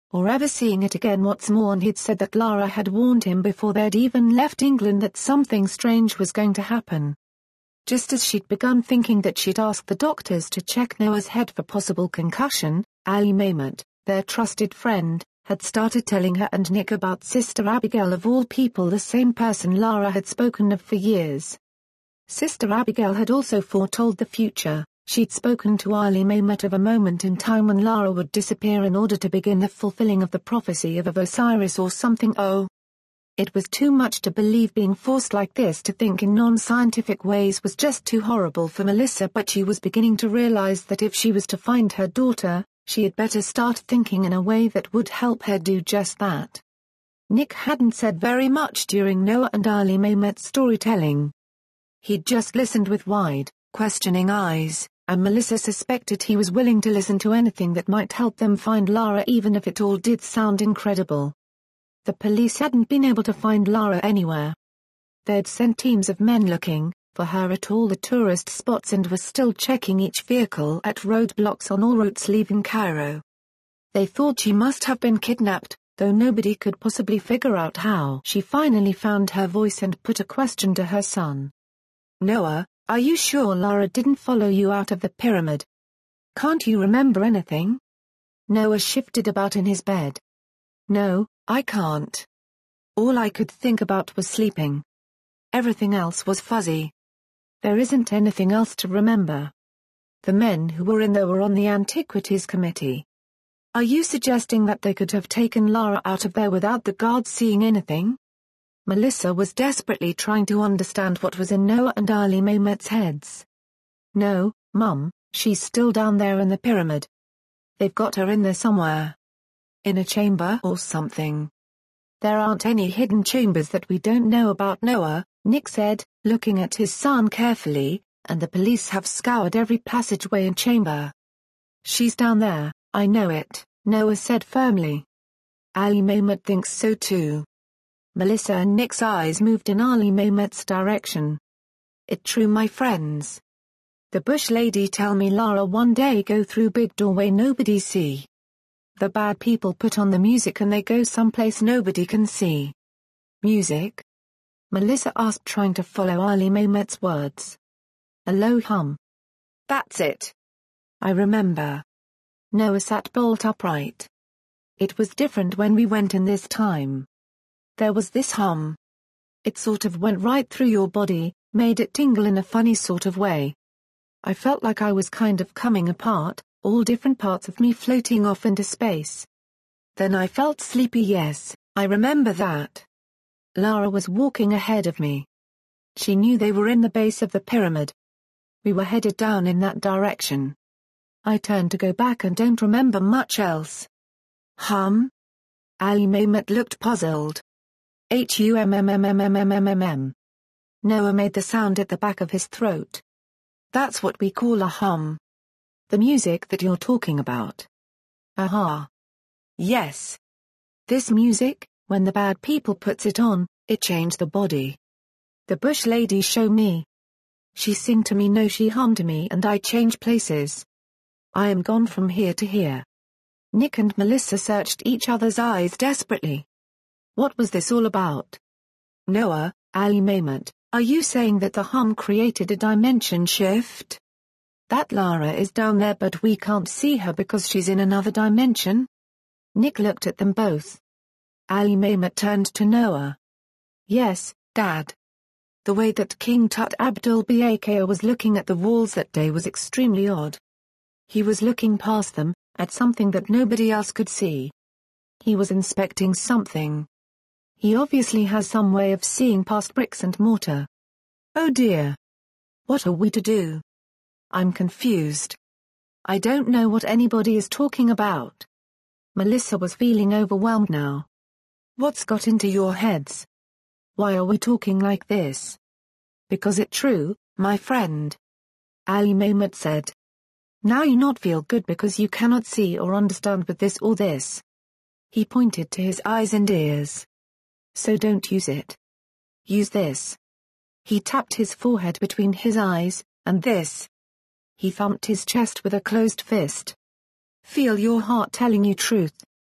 or ever seeing it again. What's more, and he'd said that Lara had warned him before they'd even left England that something strange was going to happen. Just as she'd begun thinking that she'd asked the doctors to check Noah's head for possible concussion, Ali Mehmet, their trusted friend, had started telling her and Nick about Sister Abigail, of all people the same person Lara had spoken of for years. Sister Abigail had also foretold the future. She'd spoken to Ali Mehmet of a moment in time when Lara would disappear in order to begin the fulfilling of the prophecy of, of Osiris or something. Oh! It was too much to believe. Being forced like this to think in non-scientific ways was just too horrible for Melissa, but she was beginning to realize that if she was to find her daughter, she had better start thinking in a way that would help her do just that. Nick hadn't said very much during Noah and Ali Mehmet's storytelling. He'd just listened with wide, questioning eyes, and Melissa suspected he was willing to listen to anything that might help them find Lara, even if it all did sound incredible. The police hadn't been able to find Lara anywhere. They'd sent teams of men looking for her at all the tourist spots and were still checking each vehicle at roadblocks on all routes leaving Cairo. They thought she must have been kidnapped, though nobody could possibly figure out how. She finally found her voice and put a question to her son. "Noah, are you sure Lara didn't follow you out of the pyramid? Can't you remember anything?" Noah shifted about in his bed. "No, I can't. All I could think about was sleeping. Everything else was fuzzy. There isn't anything else to remember. The men who were in there were on the Antiquities Committee. Are you suggesting that they could have taken Lara out of there without the guards seeing anything?" Melissa was desperately trying to understand what was in Noah and Ali Mehmet's heads. "No, Mum, she's still down there in the pyramid. They've got her in there somewhere. In a chamber or something." "There aren't any hidden chambers that we don't know about, Noah," Nick said, looking at his son carefully, "and the police have scoured every passageway and chamber." "She's down there, I know it," Noah said firmly. "Ali Mehmet thinks so too." Melissa and Nick's eyes moved in Ali Mehmet's direction. "It true, my friends. The bush lady tell me Lara one day go through big doorway nobody see. The bad people put on the music and they go someplace nobody can see." "Music?" Melissa asked, trying to follow Ali Mehmet's words. "A low hum. That's it. I remember." Noah sat bolt upright. "It was different when we went in this time. There was this hum. It sort of went right through your body, made it tingle in a funny sort of way. I felt like I was kind of coming apart, all different parts of me floating off into space. Then I felt sleepy. Yes, I remember that. Lara was walking ahead of me. She knew they were in the base of the pyramid. We were headed down in that direction. I turned to go back and don't remember much else." "Hum?" Ali Mehmet looked puzzled. H U M M M M M M M M M. Noah made the sound at the back of his throat. "That's what we call a hum. The music that you're talking about." "Aha. Yes. This music, when the bad people puts it on, it changed the body. The bush lady show me. She sing to me, no she hum to me, and I change places. I am gone from here to here." Nick and Melissa searched each other's eyes desperately. What was this all about? "Noah, Ali Mehmet, are you saying that the hum created a dimension shift? That Lara is down there but we can't see her because she's in another dimension?" Nick looked at them both. Ali Mehmet turned to Noah. "Yes, Dad. The way that King Tut Abdul Bakr was looking at the walls that day was extremely odd. He was looking past them, at something that nobody else could see. He was inspecting something. He obviously has some way of seeing past bricks and mortar. Oh dear. What are we to do? I'm confused. I don't know what anybody is talking about." Melissa was feeling overwhelmed now. "What's got into your heads? Why are we talking like this?" "Because it true, my friend," Ali Mehmet said. "Now you not feel good because you cannot see or understand with this or this." He pointed to his eyes and ears. "So don't use it. Use this." He tapped his forehead between his eyes, and this. He thumped his chest with a closed fist. "Feel your heart telling you truth.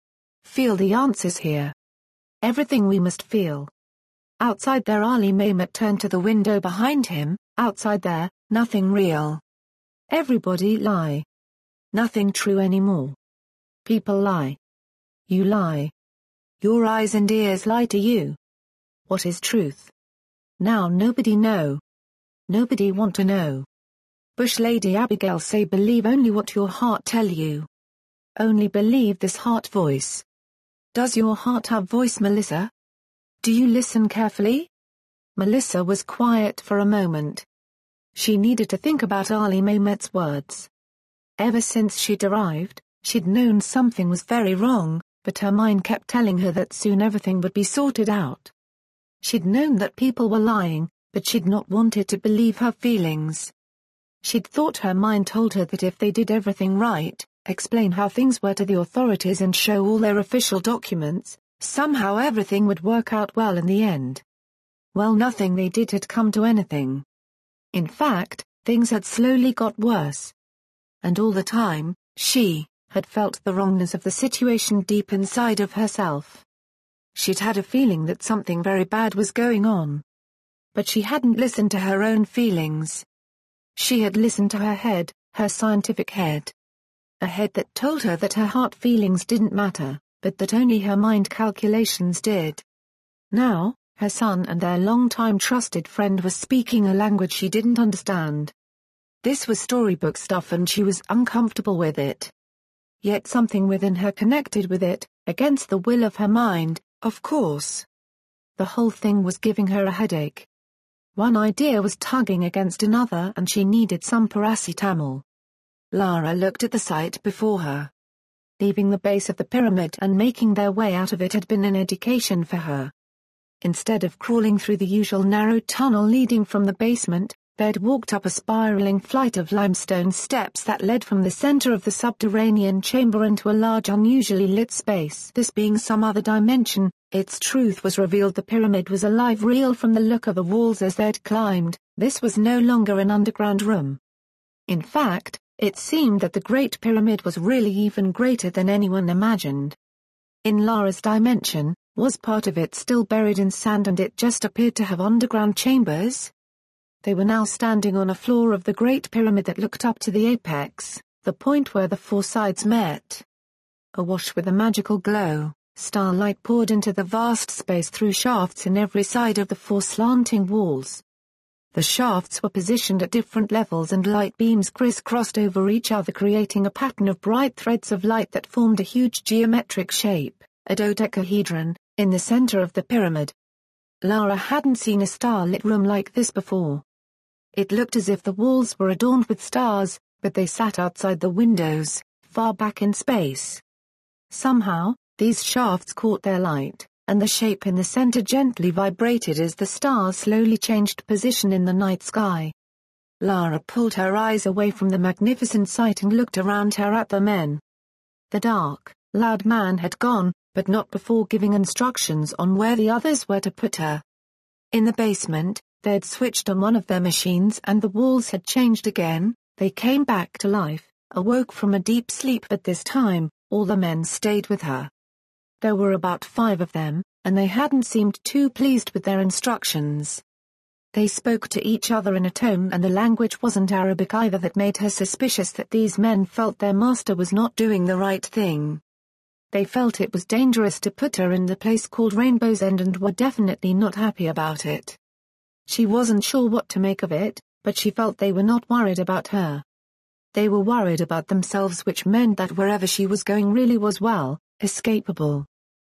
Feel the answers here. Everything we must feel. Outside there Ali Mehmet turned to the window behind him, outside there, nothing real. Everybody lie. Nothing true anymore. People lie. You lie. Your eyes and ears lie to you. What is truth? Now nobody know. Nobody want to know. Bush Lady Abigail say believe only what your heart tell you. Only believe this heart voice. Does your heart have voice, Melissa? Do you listen carefully? Melissa was quiet for a moment. She needed to think about Ali Mehmet's words. Ever since she'd arrived, she'd known something was very wrong, but her mind kept telling her that soon everything would be sorted out. She'd known that people were lying, but she'd not wanted to believe her feelings. She'd thought her mind told her that if they did everything right, explain how things were to the authorities and show all their official documents, somehow everything would work out well in the end. Well, nothing they did had come to anything. In fact, things had slowly got worse. And all the time, she had felt the wrongness of the situation deep inside of herself. She'd had a feeling that something very bad was going on. But she hadn't listened to her own feelings. She had listened to her head, her scientific head. A head that told her that her heart feelings didn't matter, but that only her mind calculations did. Now, her son and their long-time trusted friend was speaking a language she didn't understand. This was storybook stuff and she was uncomfortable with it. Yet something within her connected with it, against the will of her mind, of course. The whole thing was giving her a headache. One idea was tugging against another and she needed some paracetamol. Lara looked at the sight before her. Leaving the base of the pyramid and making their way out of it had been an education for her. Instead of crawling through the usual narrow tunnel leading from the basement, they'd walked up a spiraling flight of limestone steps that led from the center of the subterranean chamber into a large unusually lit space. This being some other dimension, its truth was revealed. The pyramid was alive, real from the look of the walls as they'd climbed. This was no longer an underground room. In fact, it seemed that the Great Pyramid was really even greater than anyone imagined. In Lara's dimension, was part of it still buried in sand and it just appeared to have underground chambers? They were now standing on a floor of the Great Pyramid that looked up to the apex, the point where the four sides met. Awash with a magical glow, starlight poured into the vast space through shafts in every side of the four slanting walls. The shafts were positioned at different levels and light beams crisscrossed over each other, creating a pattern of bright threads of light that formed a huge geometric shape, a dodecahedron, in the center of the pyramid. Lara hadn't seen a starlit room like this before. It looked as if the walls were adorned with stars, but they sat outside the windows, far back in space. Somehow, these shafts caught their light, and the shape in the center gently vibrated as the stars slowly changed position in the night sky. Lara pulled her eyes away from the magnificent sight and looked around her at the men. The dark, loud man had gone, but not before giving instructions on where the others were to put her. In the basement, they'd switched on one of their machines and the walls had changed again. They came back to life, awoke from a deep sleep, but this time, all the men stayed with her. There were about five of them, and they hadn't seemed too pleased with their instructions. They spoke to each other in a tone, and the language wasn't Arabic either, that made her suspicious that these men felt their master was not doing the right thing. They felt it was dangerous to put her in the place called Rainbow's End and were definitely not happy about it. She wasn't sure what to make of it, but she felt they were not worried about her. They were worried about themselves, which meant that wherever she was going really was, well, escapable.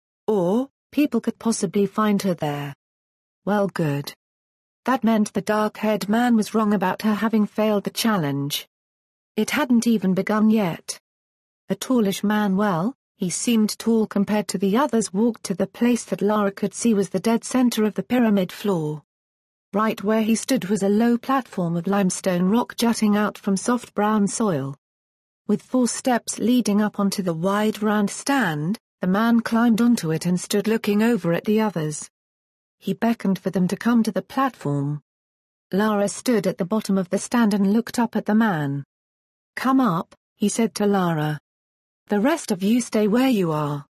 Or, people could possibly find her there. Well, good. That meant the dark-haired man was wrong about her having failed the challenge. It hadn't even begun yet. A tallish man, well, he seemed tall compared to the others, walked to the place that Lara could see was the dead center of the pyramid floor. Right where he stood was a low platform of limestone rock jutting out from soft brown soil. With four steps leading up onto the wide round stand, the man climbed onto it and stood looking over at the others. He beckoned for them to come to the platform. Lara stood at the bottom of the stand and looked up at the man. "Come up," he said to Lara. "The rest of you stay where you are."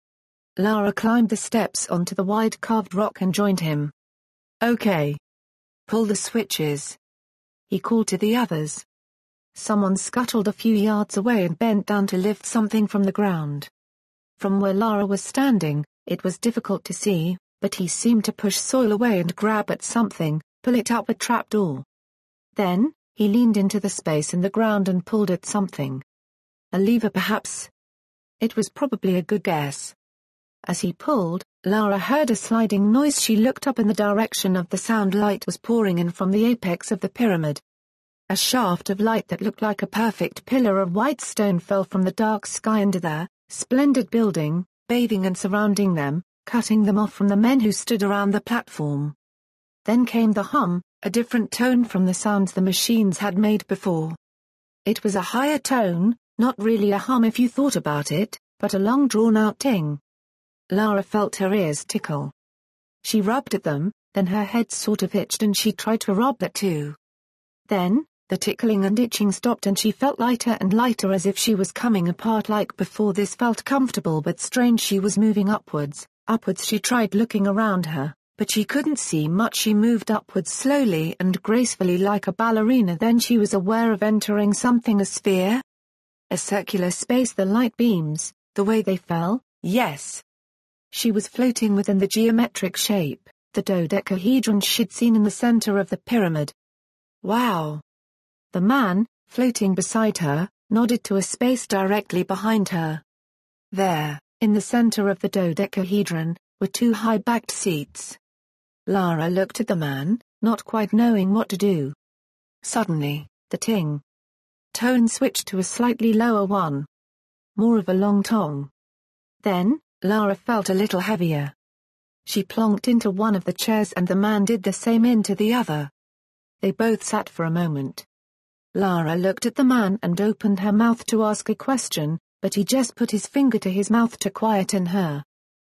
Lara climbed the steps onto the wide carved rock and joined him. Okay. Pull the switches. He called to the others. Someone scuttled a few yards away and bent down to lift something from the ground. From where Lara was standing, it was difficult to see, but he seemed to push soil away and grab at something, pull it up a trapdoor. Then, he leaned into the space in the ground and pulled at something. A lever perhaps? It was probably a good guess. As he pulled, Lara heard a sliding noise. She looked up in the direction of the sound. Light was pouring in from the apex of the pyramid. A shaft of light that looked like a perfect pillar of white stone fell from the dark sky into the splendid building, bathing and surrounding them, cutting them off from the men who stood around the platform. Then came the hum, a different tone from the sounds the machines had made before. It was a higher tone, not really a hum if you thought about it, but a long drawn-out ting. Lara felt her ears tickle. She rubbed at them, then her head sort of itched and she tried to rub that too. Then, the tickling and itching stopped and she felt lighter and lighter as if she was coming apart like before. This felt comfortable but strange. She was moving upwards, upwards. She tried looking around her, but she couldn't see much. She moved upwards slowly and gracefully like a ballerina. Then she was aware of entering something, a sphere? A circular space. The light beams, the way they fell, yes. She was floating within the geometric shape, the dodecahedron she'd seen in the center of the pyramid. Wow! The man, floating beside her, nodded to a space directly behind her. There, in the center of the dodecahedron, were two high-backed seats. Lara looked at the man, not quite knowing what to do. Suddenly, the ting tone switched to a slightly lower one. More of a long tong. Then, Lara felt a little heavier. She plonked into one of the chairs and the man did the same into the other. They both sat for a moment. Lara looked at the man and opened her mouth to ask a question, but he just put his finger to his mouth to quieten her.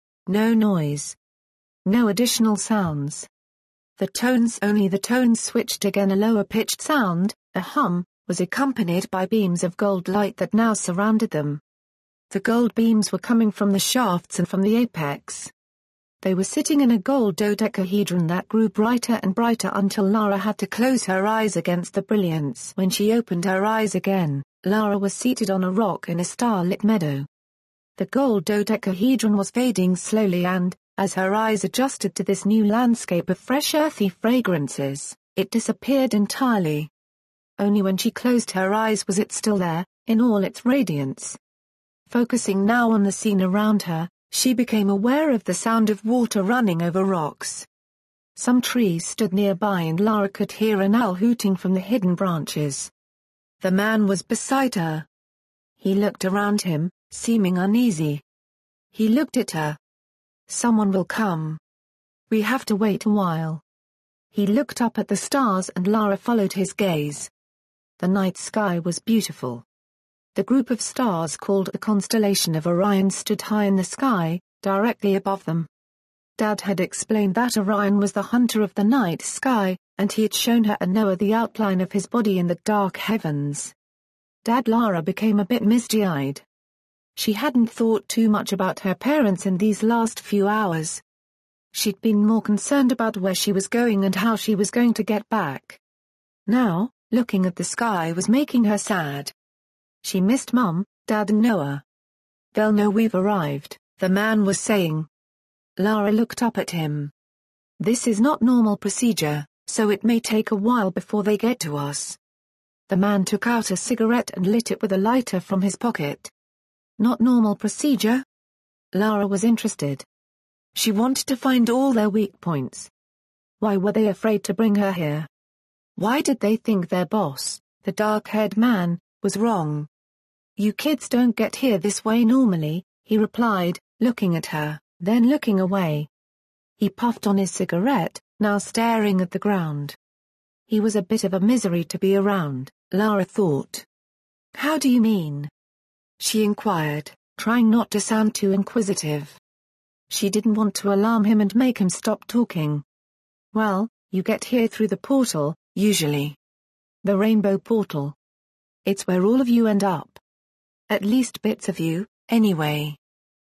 No noise. No additional sounds. The tones, only the tones switched again. A lower-pitched sound, a hum, was accompanied by beams of gold light that now surrounded them. The gold beams were coming from the shafts and from the apex. They were sitting in a gold dodecahedron that grew brighter and brighter until Lara had to close her eyes against the brilliance. When she opened her eyes again, Lara was seated on a rock in a starlit meadow. The gold dodecahedron was fading slowly and, as her eyes adjusted to this new landscape of fresh earthy fragrances, it disappeared entirely. Only when she closed her eyes was it still there, in all its radiance. Focusing now on the scene around her, she became aware of the sound of water running over rocks. Some trees stood nearby and Lara could hear an owl hooting from the hidden branches. The man was beside her. He looked around him, seeming uneasy. He looked at her. Someone will come. We have to wait a while. He looked up at the stars and Lara followed his gaze. The night sky was beautiful. The group of stars called the constellation of Orion stood high in the sky, directly above them. Dad had explained that Orion was the hunter of the night sky, and he had shown her and Noah the outline of his body in the dark heavens. Dad Lara became a bit misty-eyed. She hadn't thought too much about her parents in these last few hours. She'd been more concerned about where she was going and how she was going to get back. Now, looking at the sky was making her sad. She missed Mum, Dad and Noah. They'll know we've arrived, the man was saying. Lara looked up at him. This is not normal procedure, so it may take a while before they get to us. The man took out a cigarette and lit it with a lighter from his pocket. Not normal procedure? Lara was interested. She wanted to find all their weak points. Why were they afraid to bring her here? Why did they think their boss, the dark-haired man, was wrong? You kids don't get here this way normally, he replied, looking at her, then looking away. He puffed on his cigarette, now staring at the ground. He was a bit of a misery to be around, Lara thought. How do you mean? She inquired, trying not to sound too inquisitive. She didn't want to alarm him and make him stop talking. Well, you get here through the portal, usually. The rainbow portal. It's where all of you end up. At least bits of you, anyway.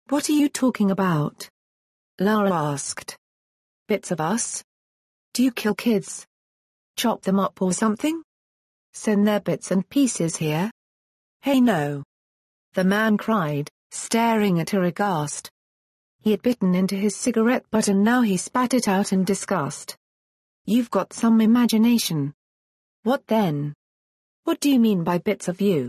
What are you talking about? Lara asked. Bits of us? Do you kill kids? Chop them up or something? Send their bits and pieces here? Hey, no. The man cried, staring at her aghast. He had bitten into his cigarette butt and now he spat it out in disgust. You've got some imagination. What then? What do you mean by bits of you?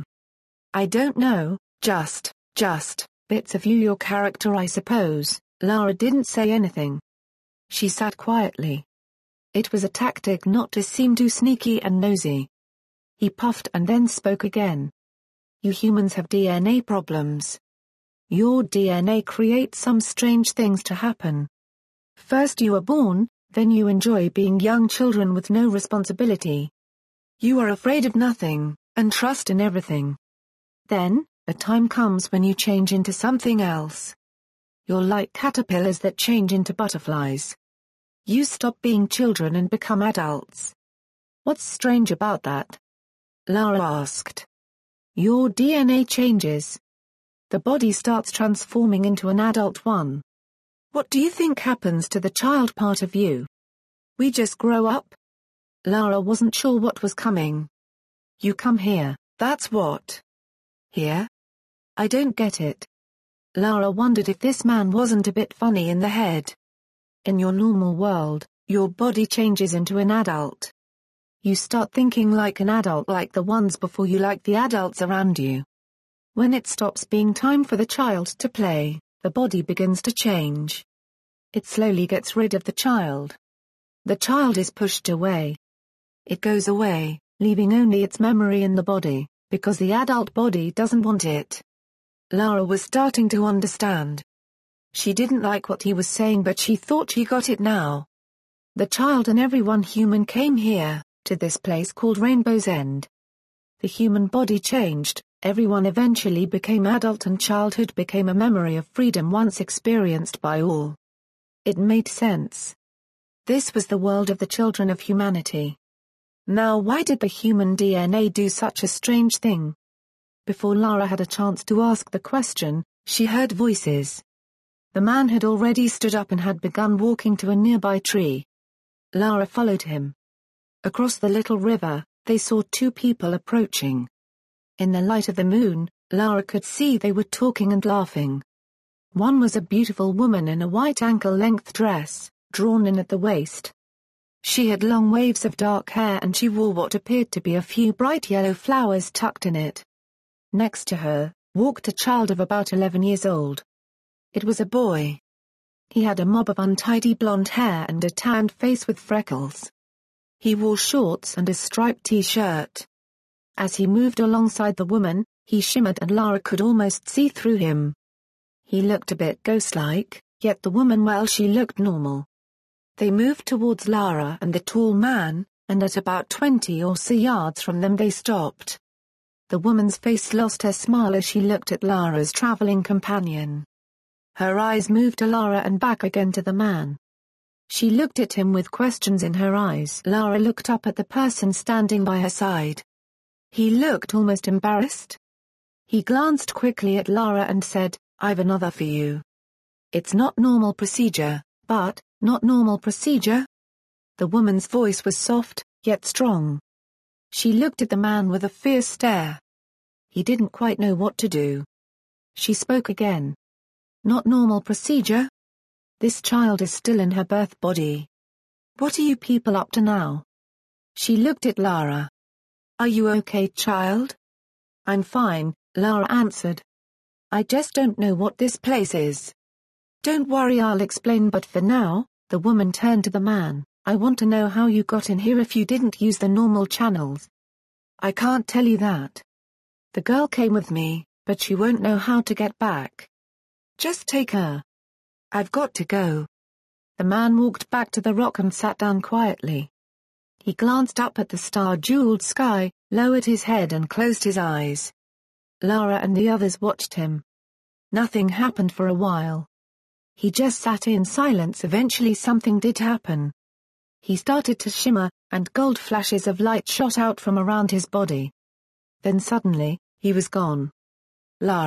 I don't know, just, just, bits of you, your character, I suppose. Lara didn't say anything. She sat quietly. It was a tactic not to seem too sneaky and nosy. He puffed and then spoke again. You humans have D N A problems. Your D N A creates some strange things to happen. First you are born, then you enjoy being young children with no responsibility. You are afraid of nothing, and trust in everything. Then, a time comes when you change into something else. You're like caterpillars that change into butterflies. You stop being children and become adults. What's strange about that? Lara asked. Your D N A changes. The body starts transforming into an adult one. What do you think happens to the child part of you? We just grow up? Lara wasn't sure what was coming. You come here, that's what. Here? I don't get it. Lara wondered if this man wasn't a bit funny in the head. In your normal world, your body changes into an adult. You start thinking like an adult, like the ones before you, like the adults around you. When it stops being time for the child to play, the body begins to change. It slowly gets rid of the child. The child is pushed away. It goes away, leaving only its memory in the body, because the adult body doesn't want it. Lara was starting to understand. She didn't like what he was saying, but she thought she got it now. The child and everyone human came here, to this place called Rainbow's End. The human body changed, everyone eventually became adult, and childhood became a memory of freedom once experienced by all. It made sense. This was the world of the children of humanity. Now why did the human D N A do such a strange thing? Before Lara had a chance to ask the question, she heard voices. The man had already stood up and had begun walking to a nearby tree. Lara followed him. Across the little river, they saw two people approaching. In the light of the moon, Lara could see they were talking and laughing. One was a beautiful woman in a white ankle-length dress, drawn in at the waist. She had long waves of dark hair and she wore what appeared to be a few bright yellow flowers tucked in it. Next to her, walked a child of about eleven years old. It was a boy. He had a mob of untidy blonde hair and a tanned face with freckles. He wore shorts and a striped t-shirt. As he moved alongside the woman, he shimmered and Lara could almost see through him. He looked a bit ghost-like, yet the woman, well, she looked normal. They moved towards Lara and the tall man, and at about twenty or so yards from them they stopped. The woman's face lost her smile as she looked at Lara's traveling companion. Her eyes moved to Lara and back again to the man. She looked at him with questions in her eyes. Lara looked up at the person standing by her side. He looked almost embarrassed. He glanced quickly at Lara and said, "I've another for you. It's not normal procedure, but, not normal procedure?" The woman's voice was soft, yet strong. She looked at the man with a fierce stare. He didn't quite know what to do. She spoke again. "Not normal procedure? This child is still in her birth body. What are you people up to now?" She looked at Lara. "Are you okay, child?" "I'm fine," Lara answered. "I just don't know what this place is." "Don't worry, I'll explain, but for now," the woman turned to the man, "I want to know how you got in here if you didn't use the normal channels." "I can't tell you that. The girl came with me, but she won't know how to get back. Just take her. I've got to go." The man walked back to the rock and sat down quietly. He glanced up at the star-jeweled sky, lowered his head and closed his eyes. Lara and the others watched him. Nothing happened for a while. He just sat in silence. Eventually something did happen. He started to shimmer, and gold flashes of light shot out from around his body. Then suddenly, he was gone. "Lara,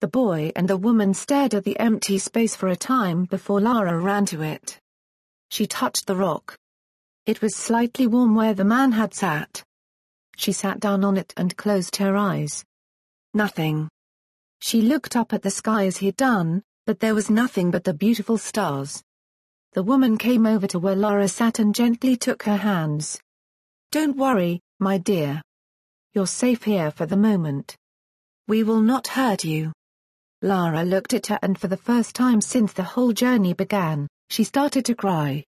The boy and the woman stared at the empty space for a time before Lara ran to it. She touched the rock. It was slightly warm where the man had sat. She sat down on it and closed her eyes. Nothing. She looked up at the sky as he'd done, but there was nothing but the beautiful stars. The woman came over to where Lara sat and gently took her hands. "Don't worry, my dear. You're safe here for the moment. We will not hurt you." Lara looked at her and for the first time since the whole journey began, she started to cry.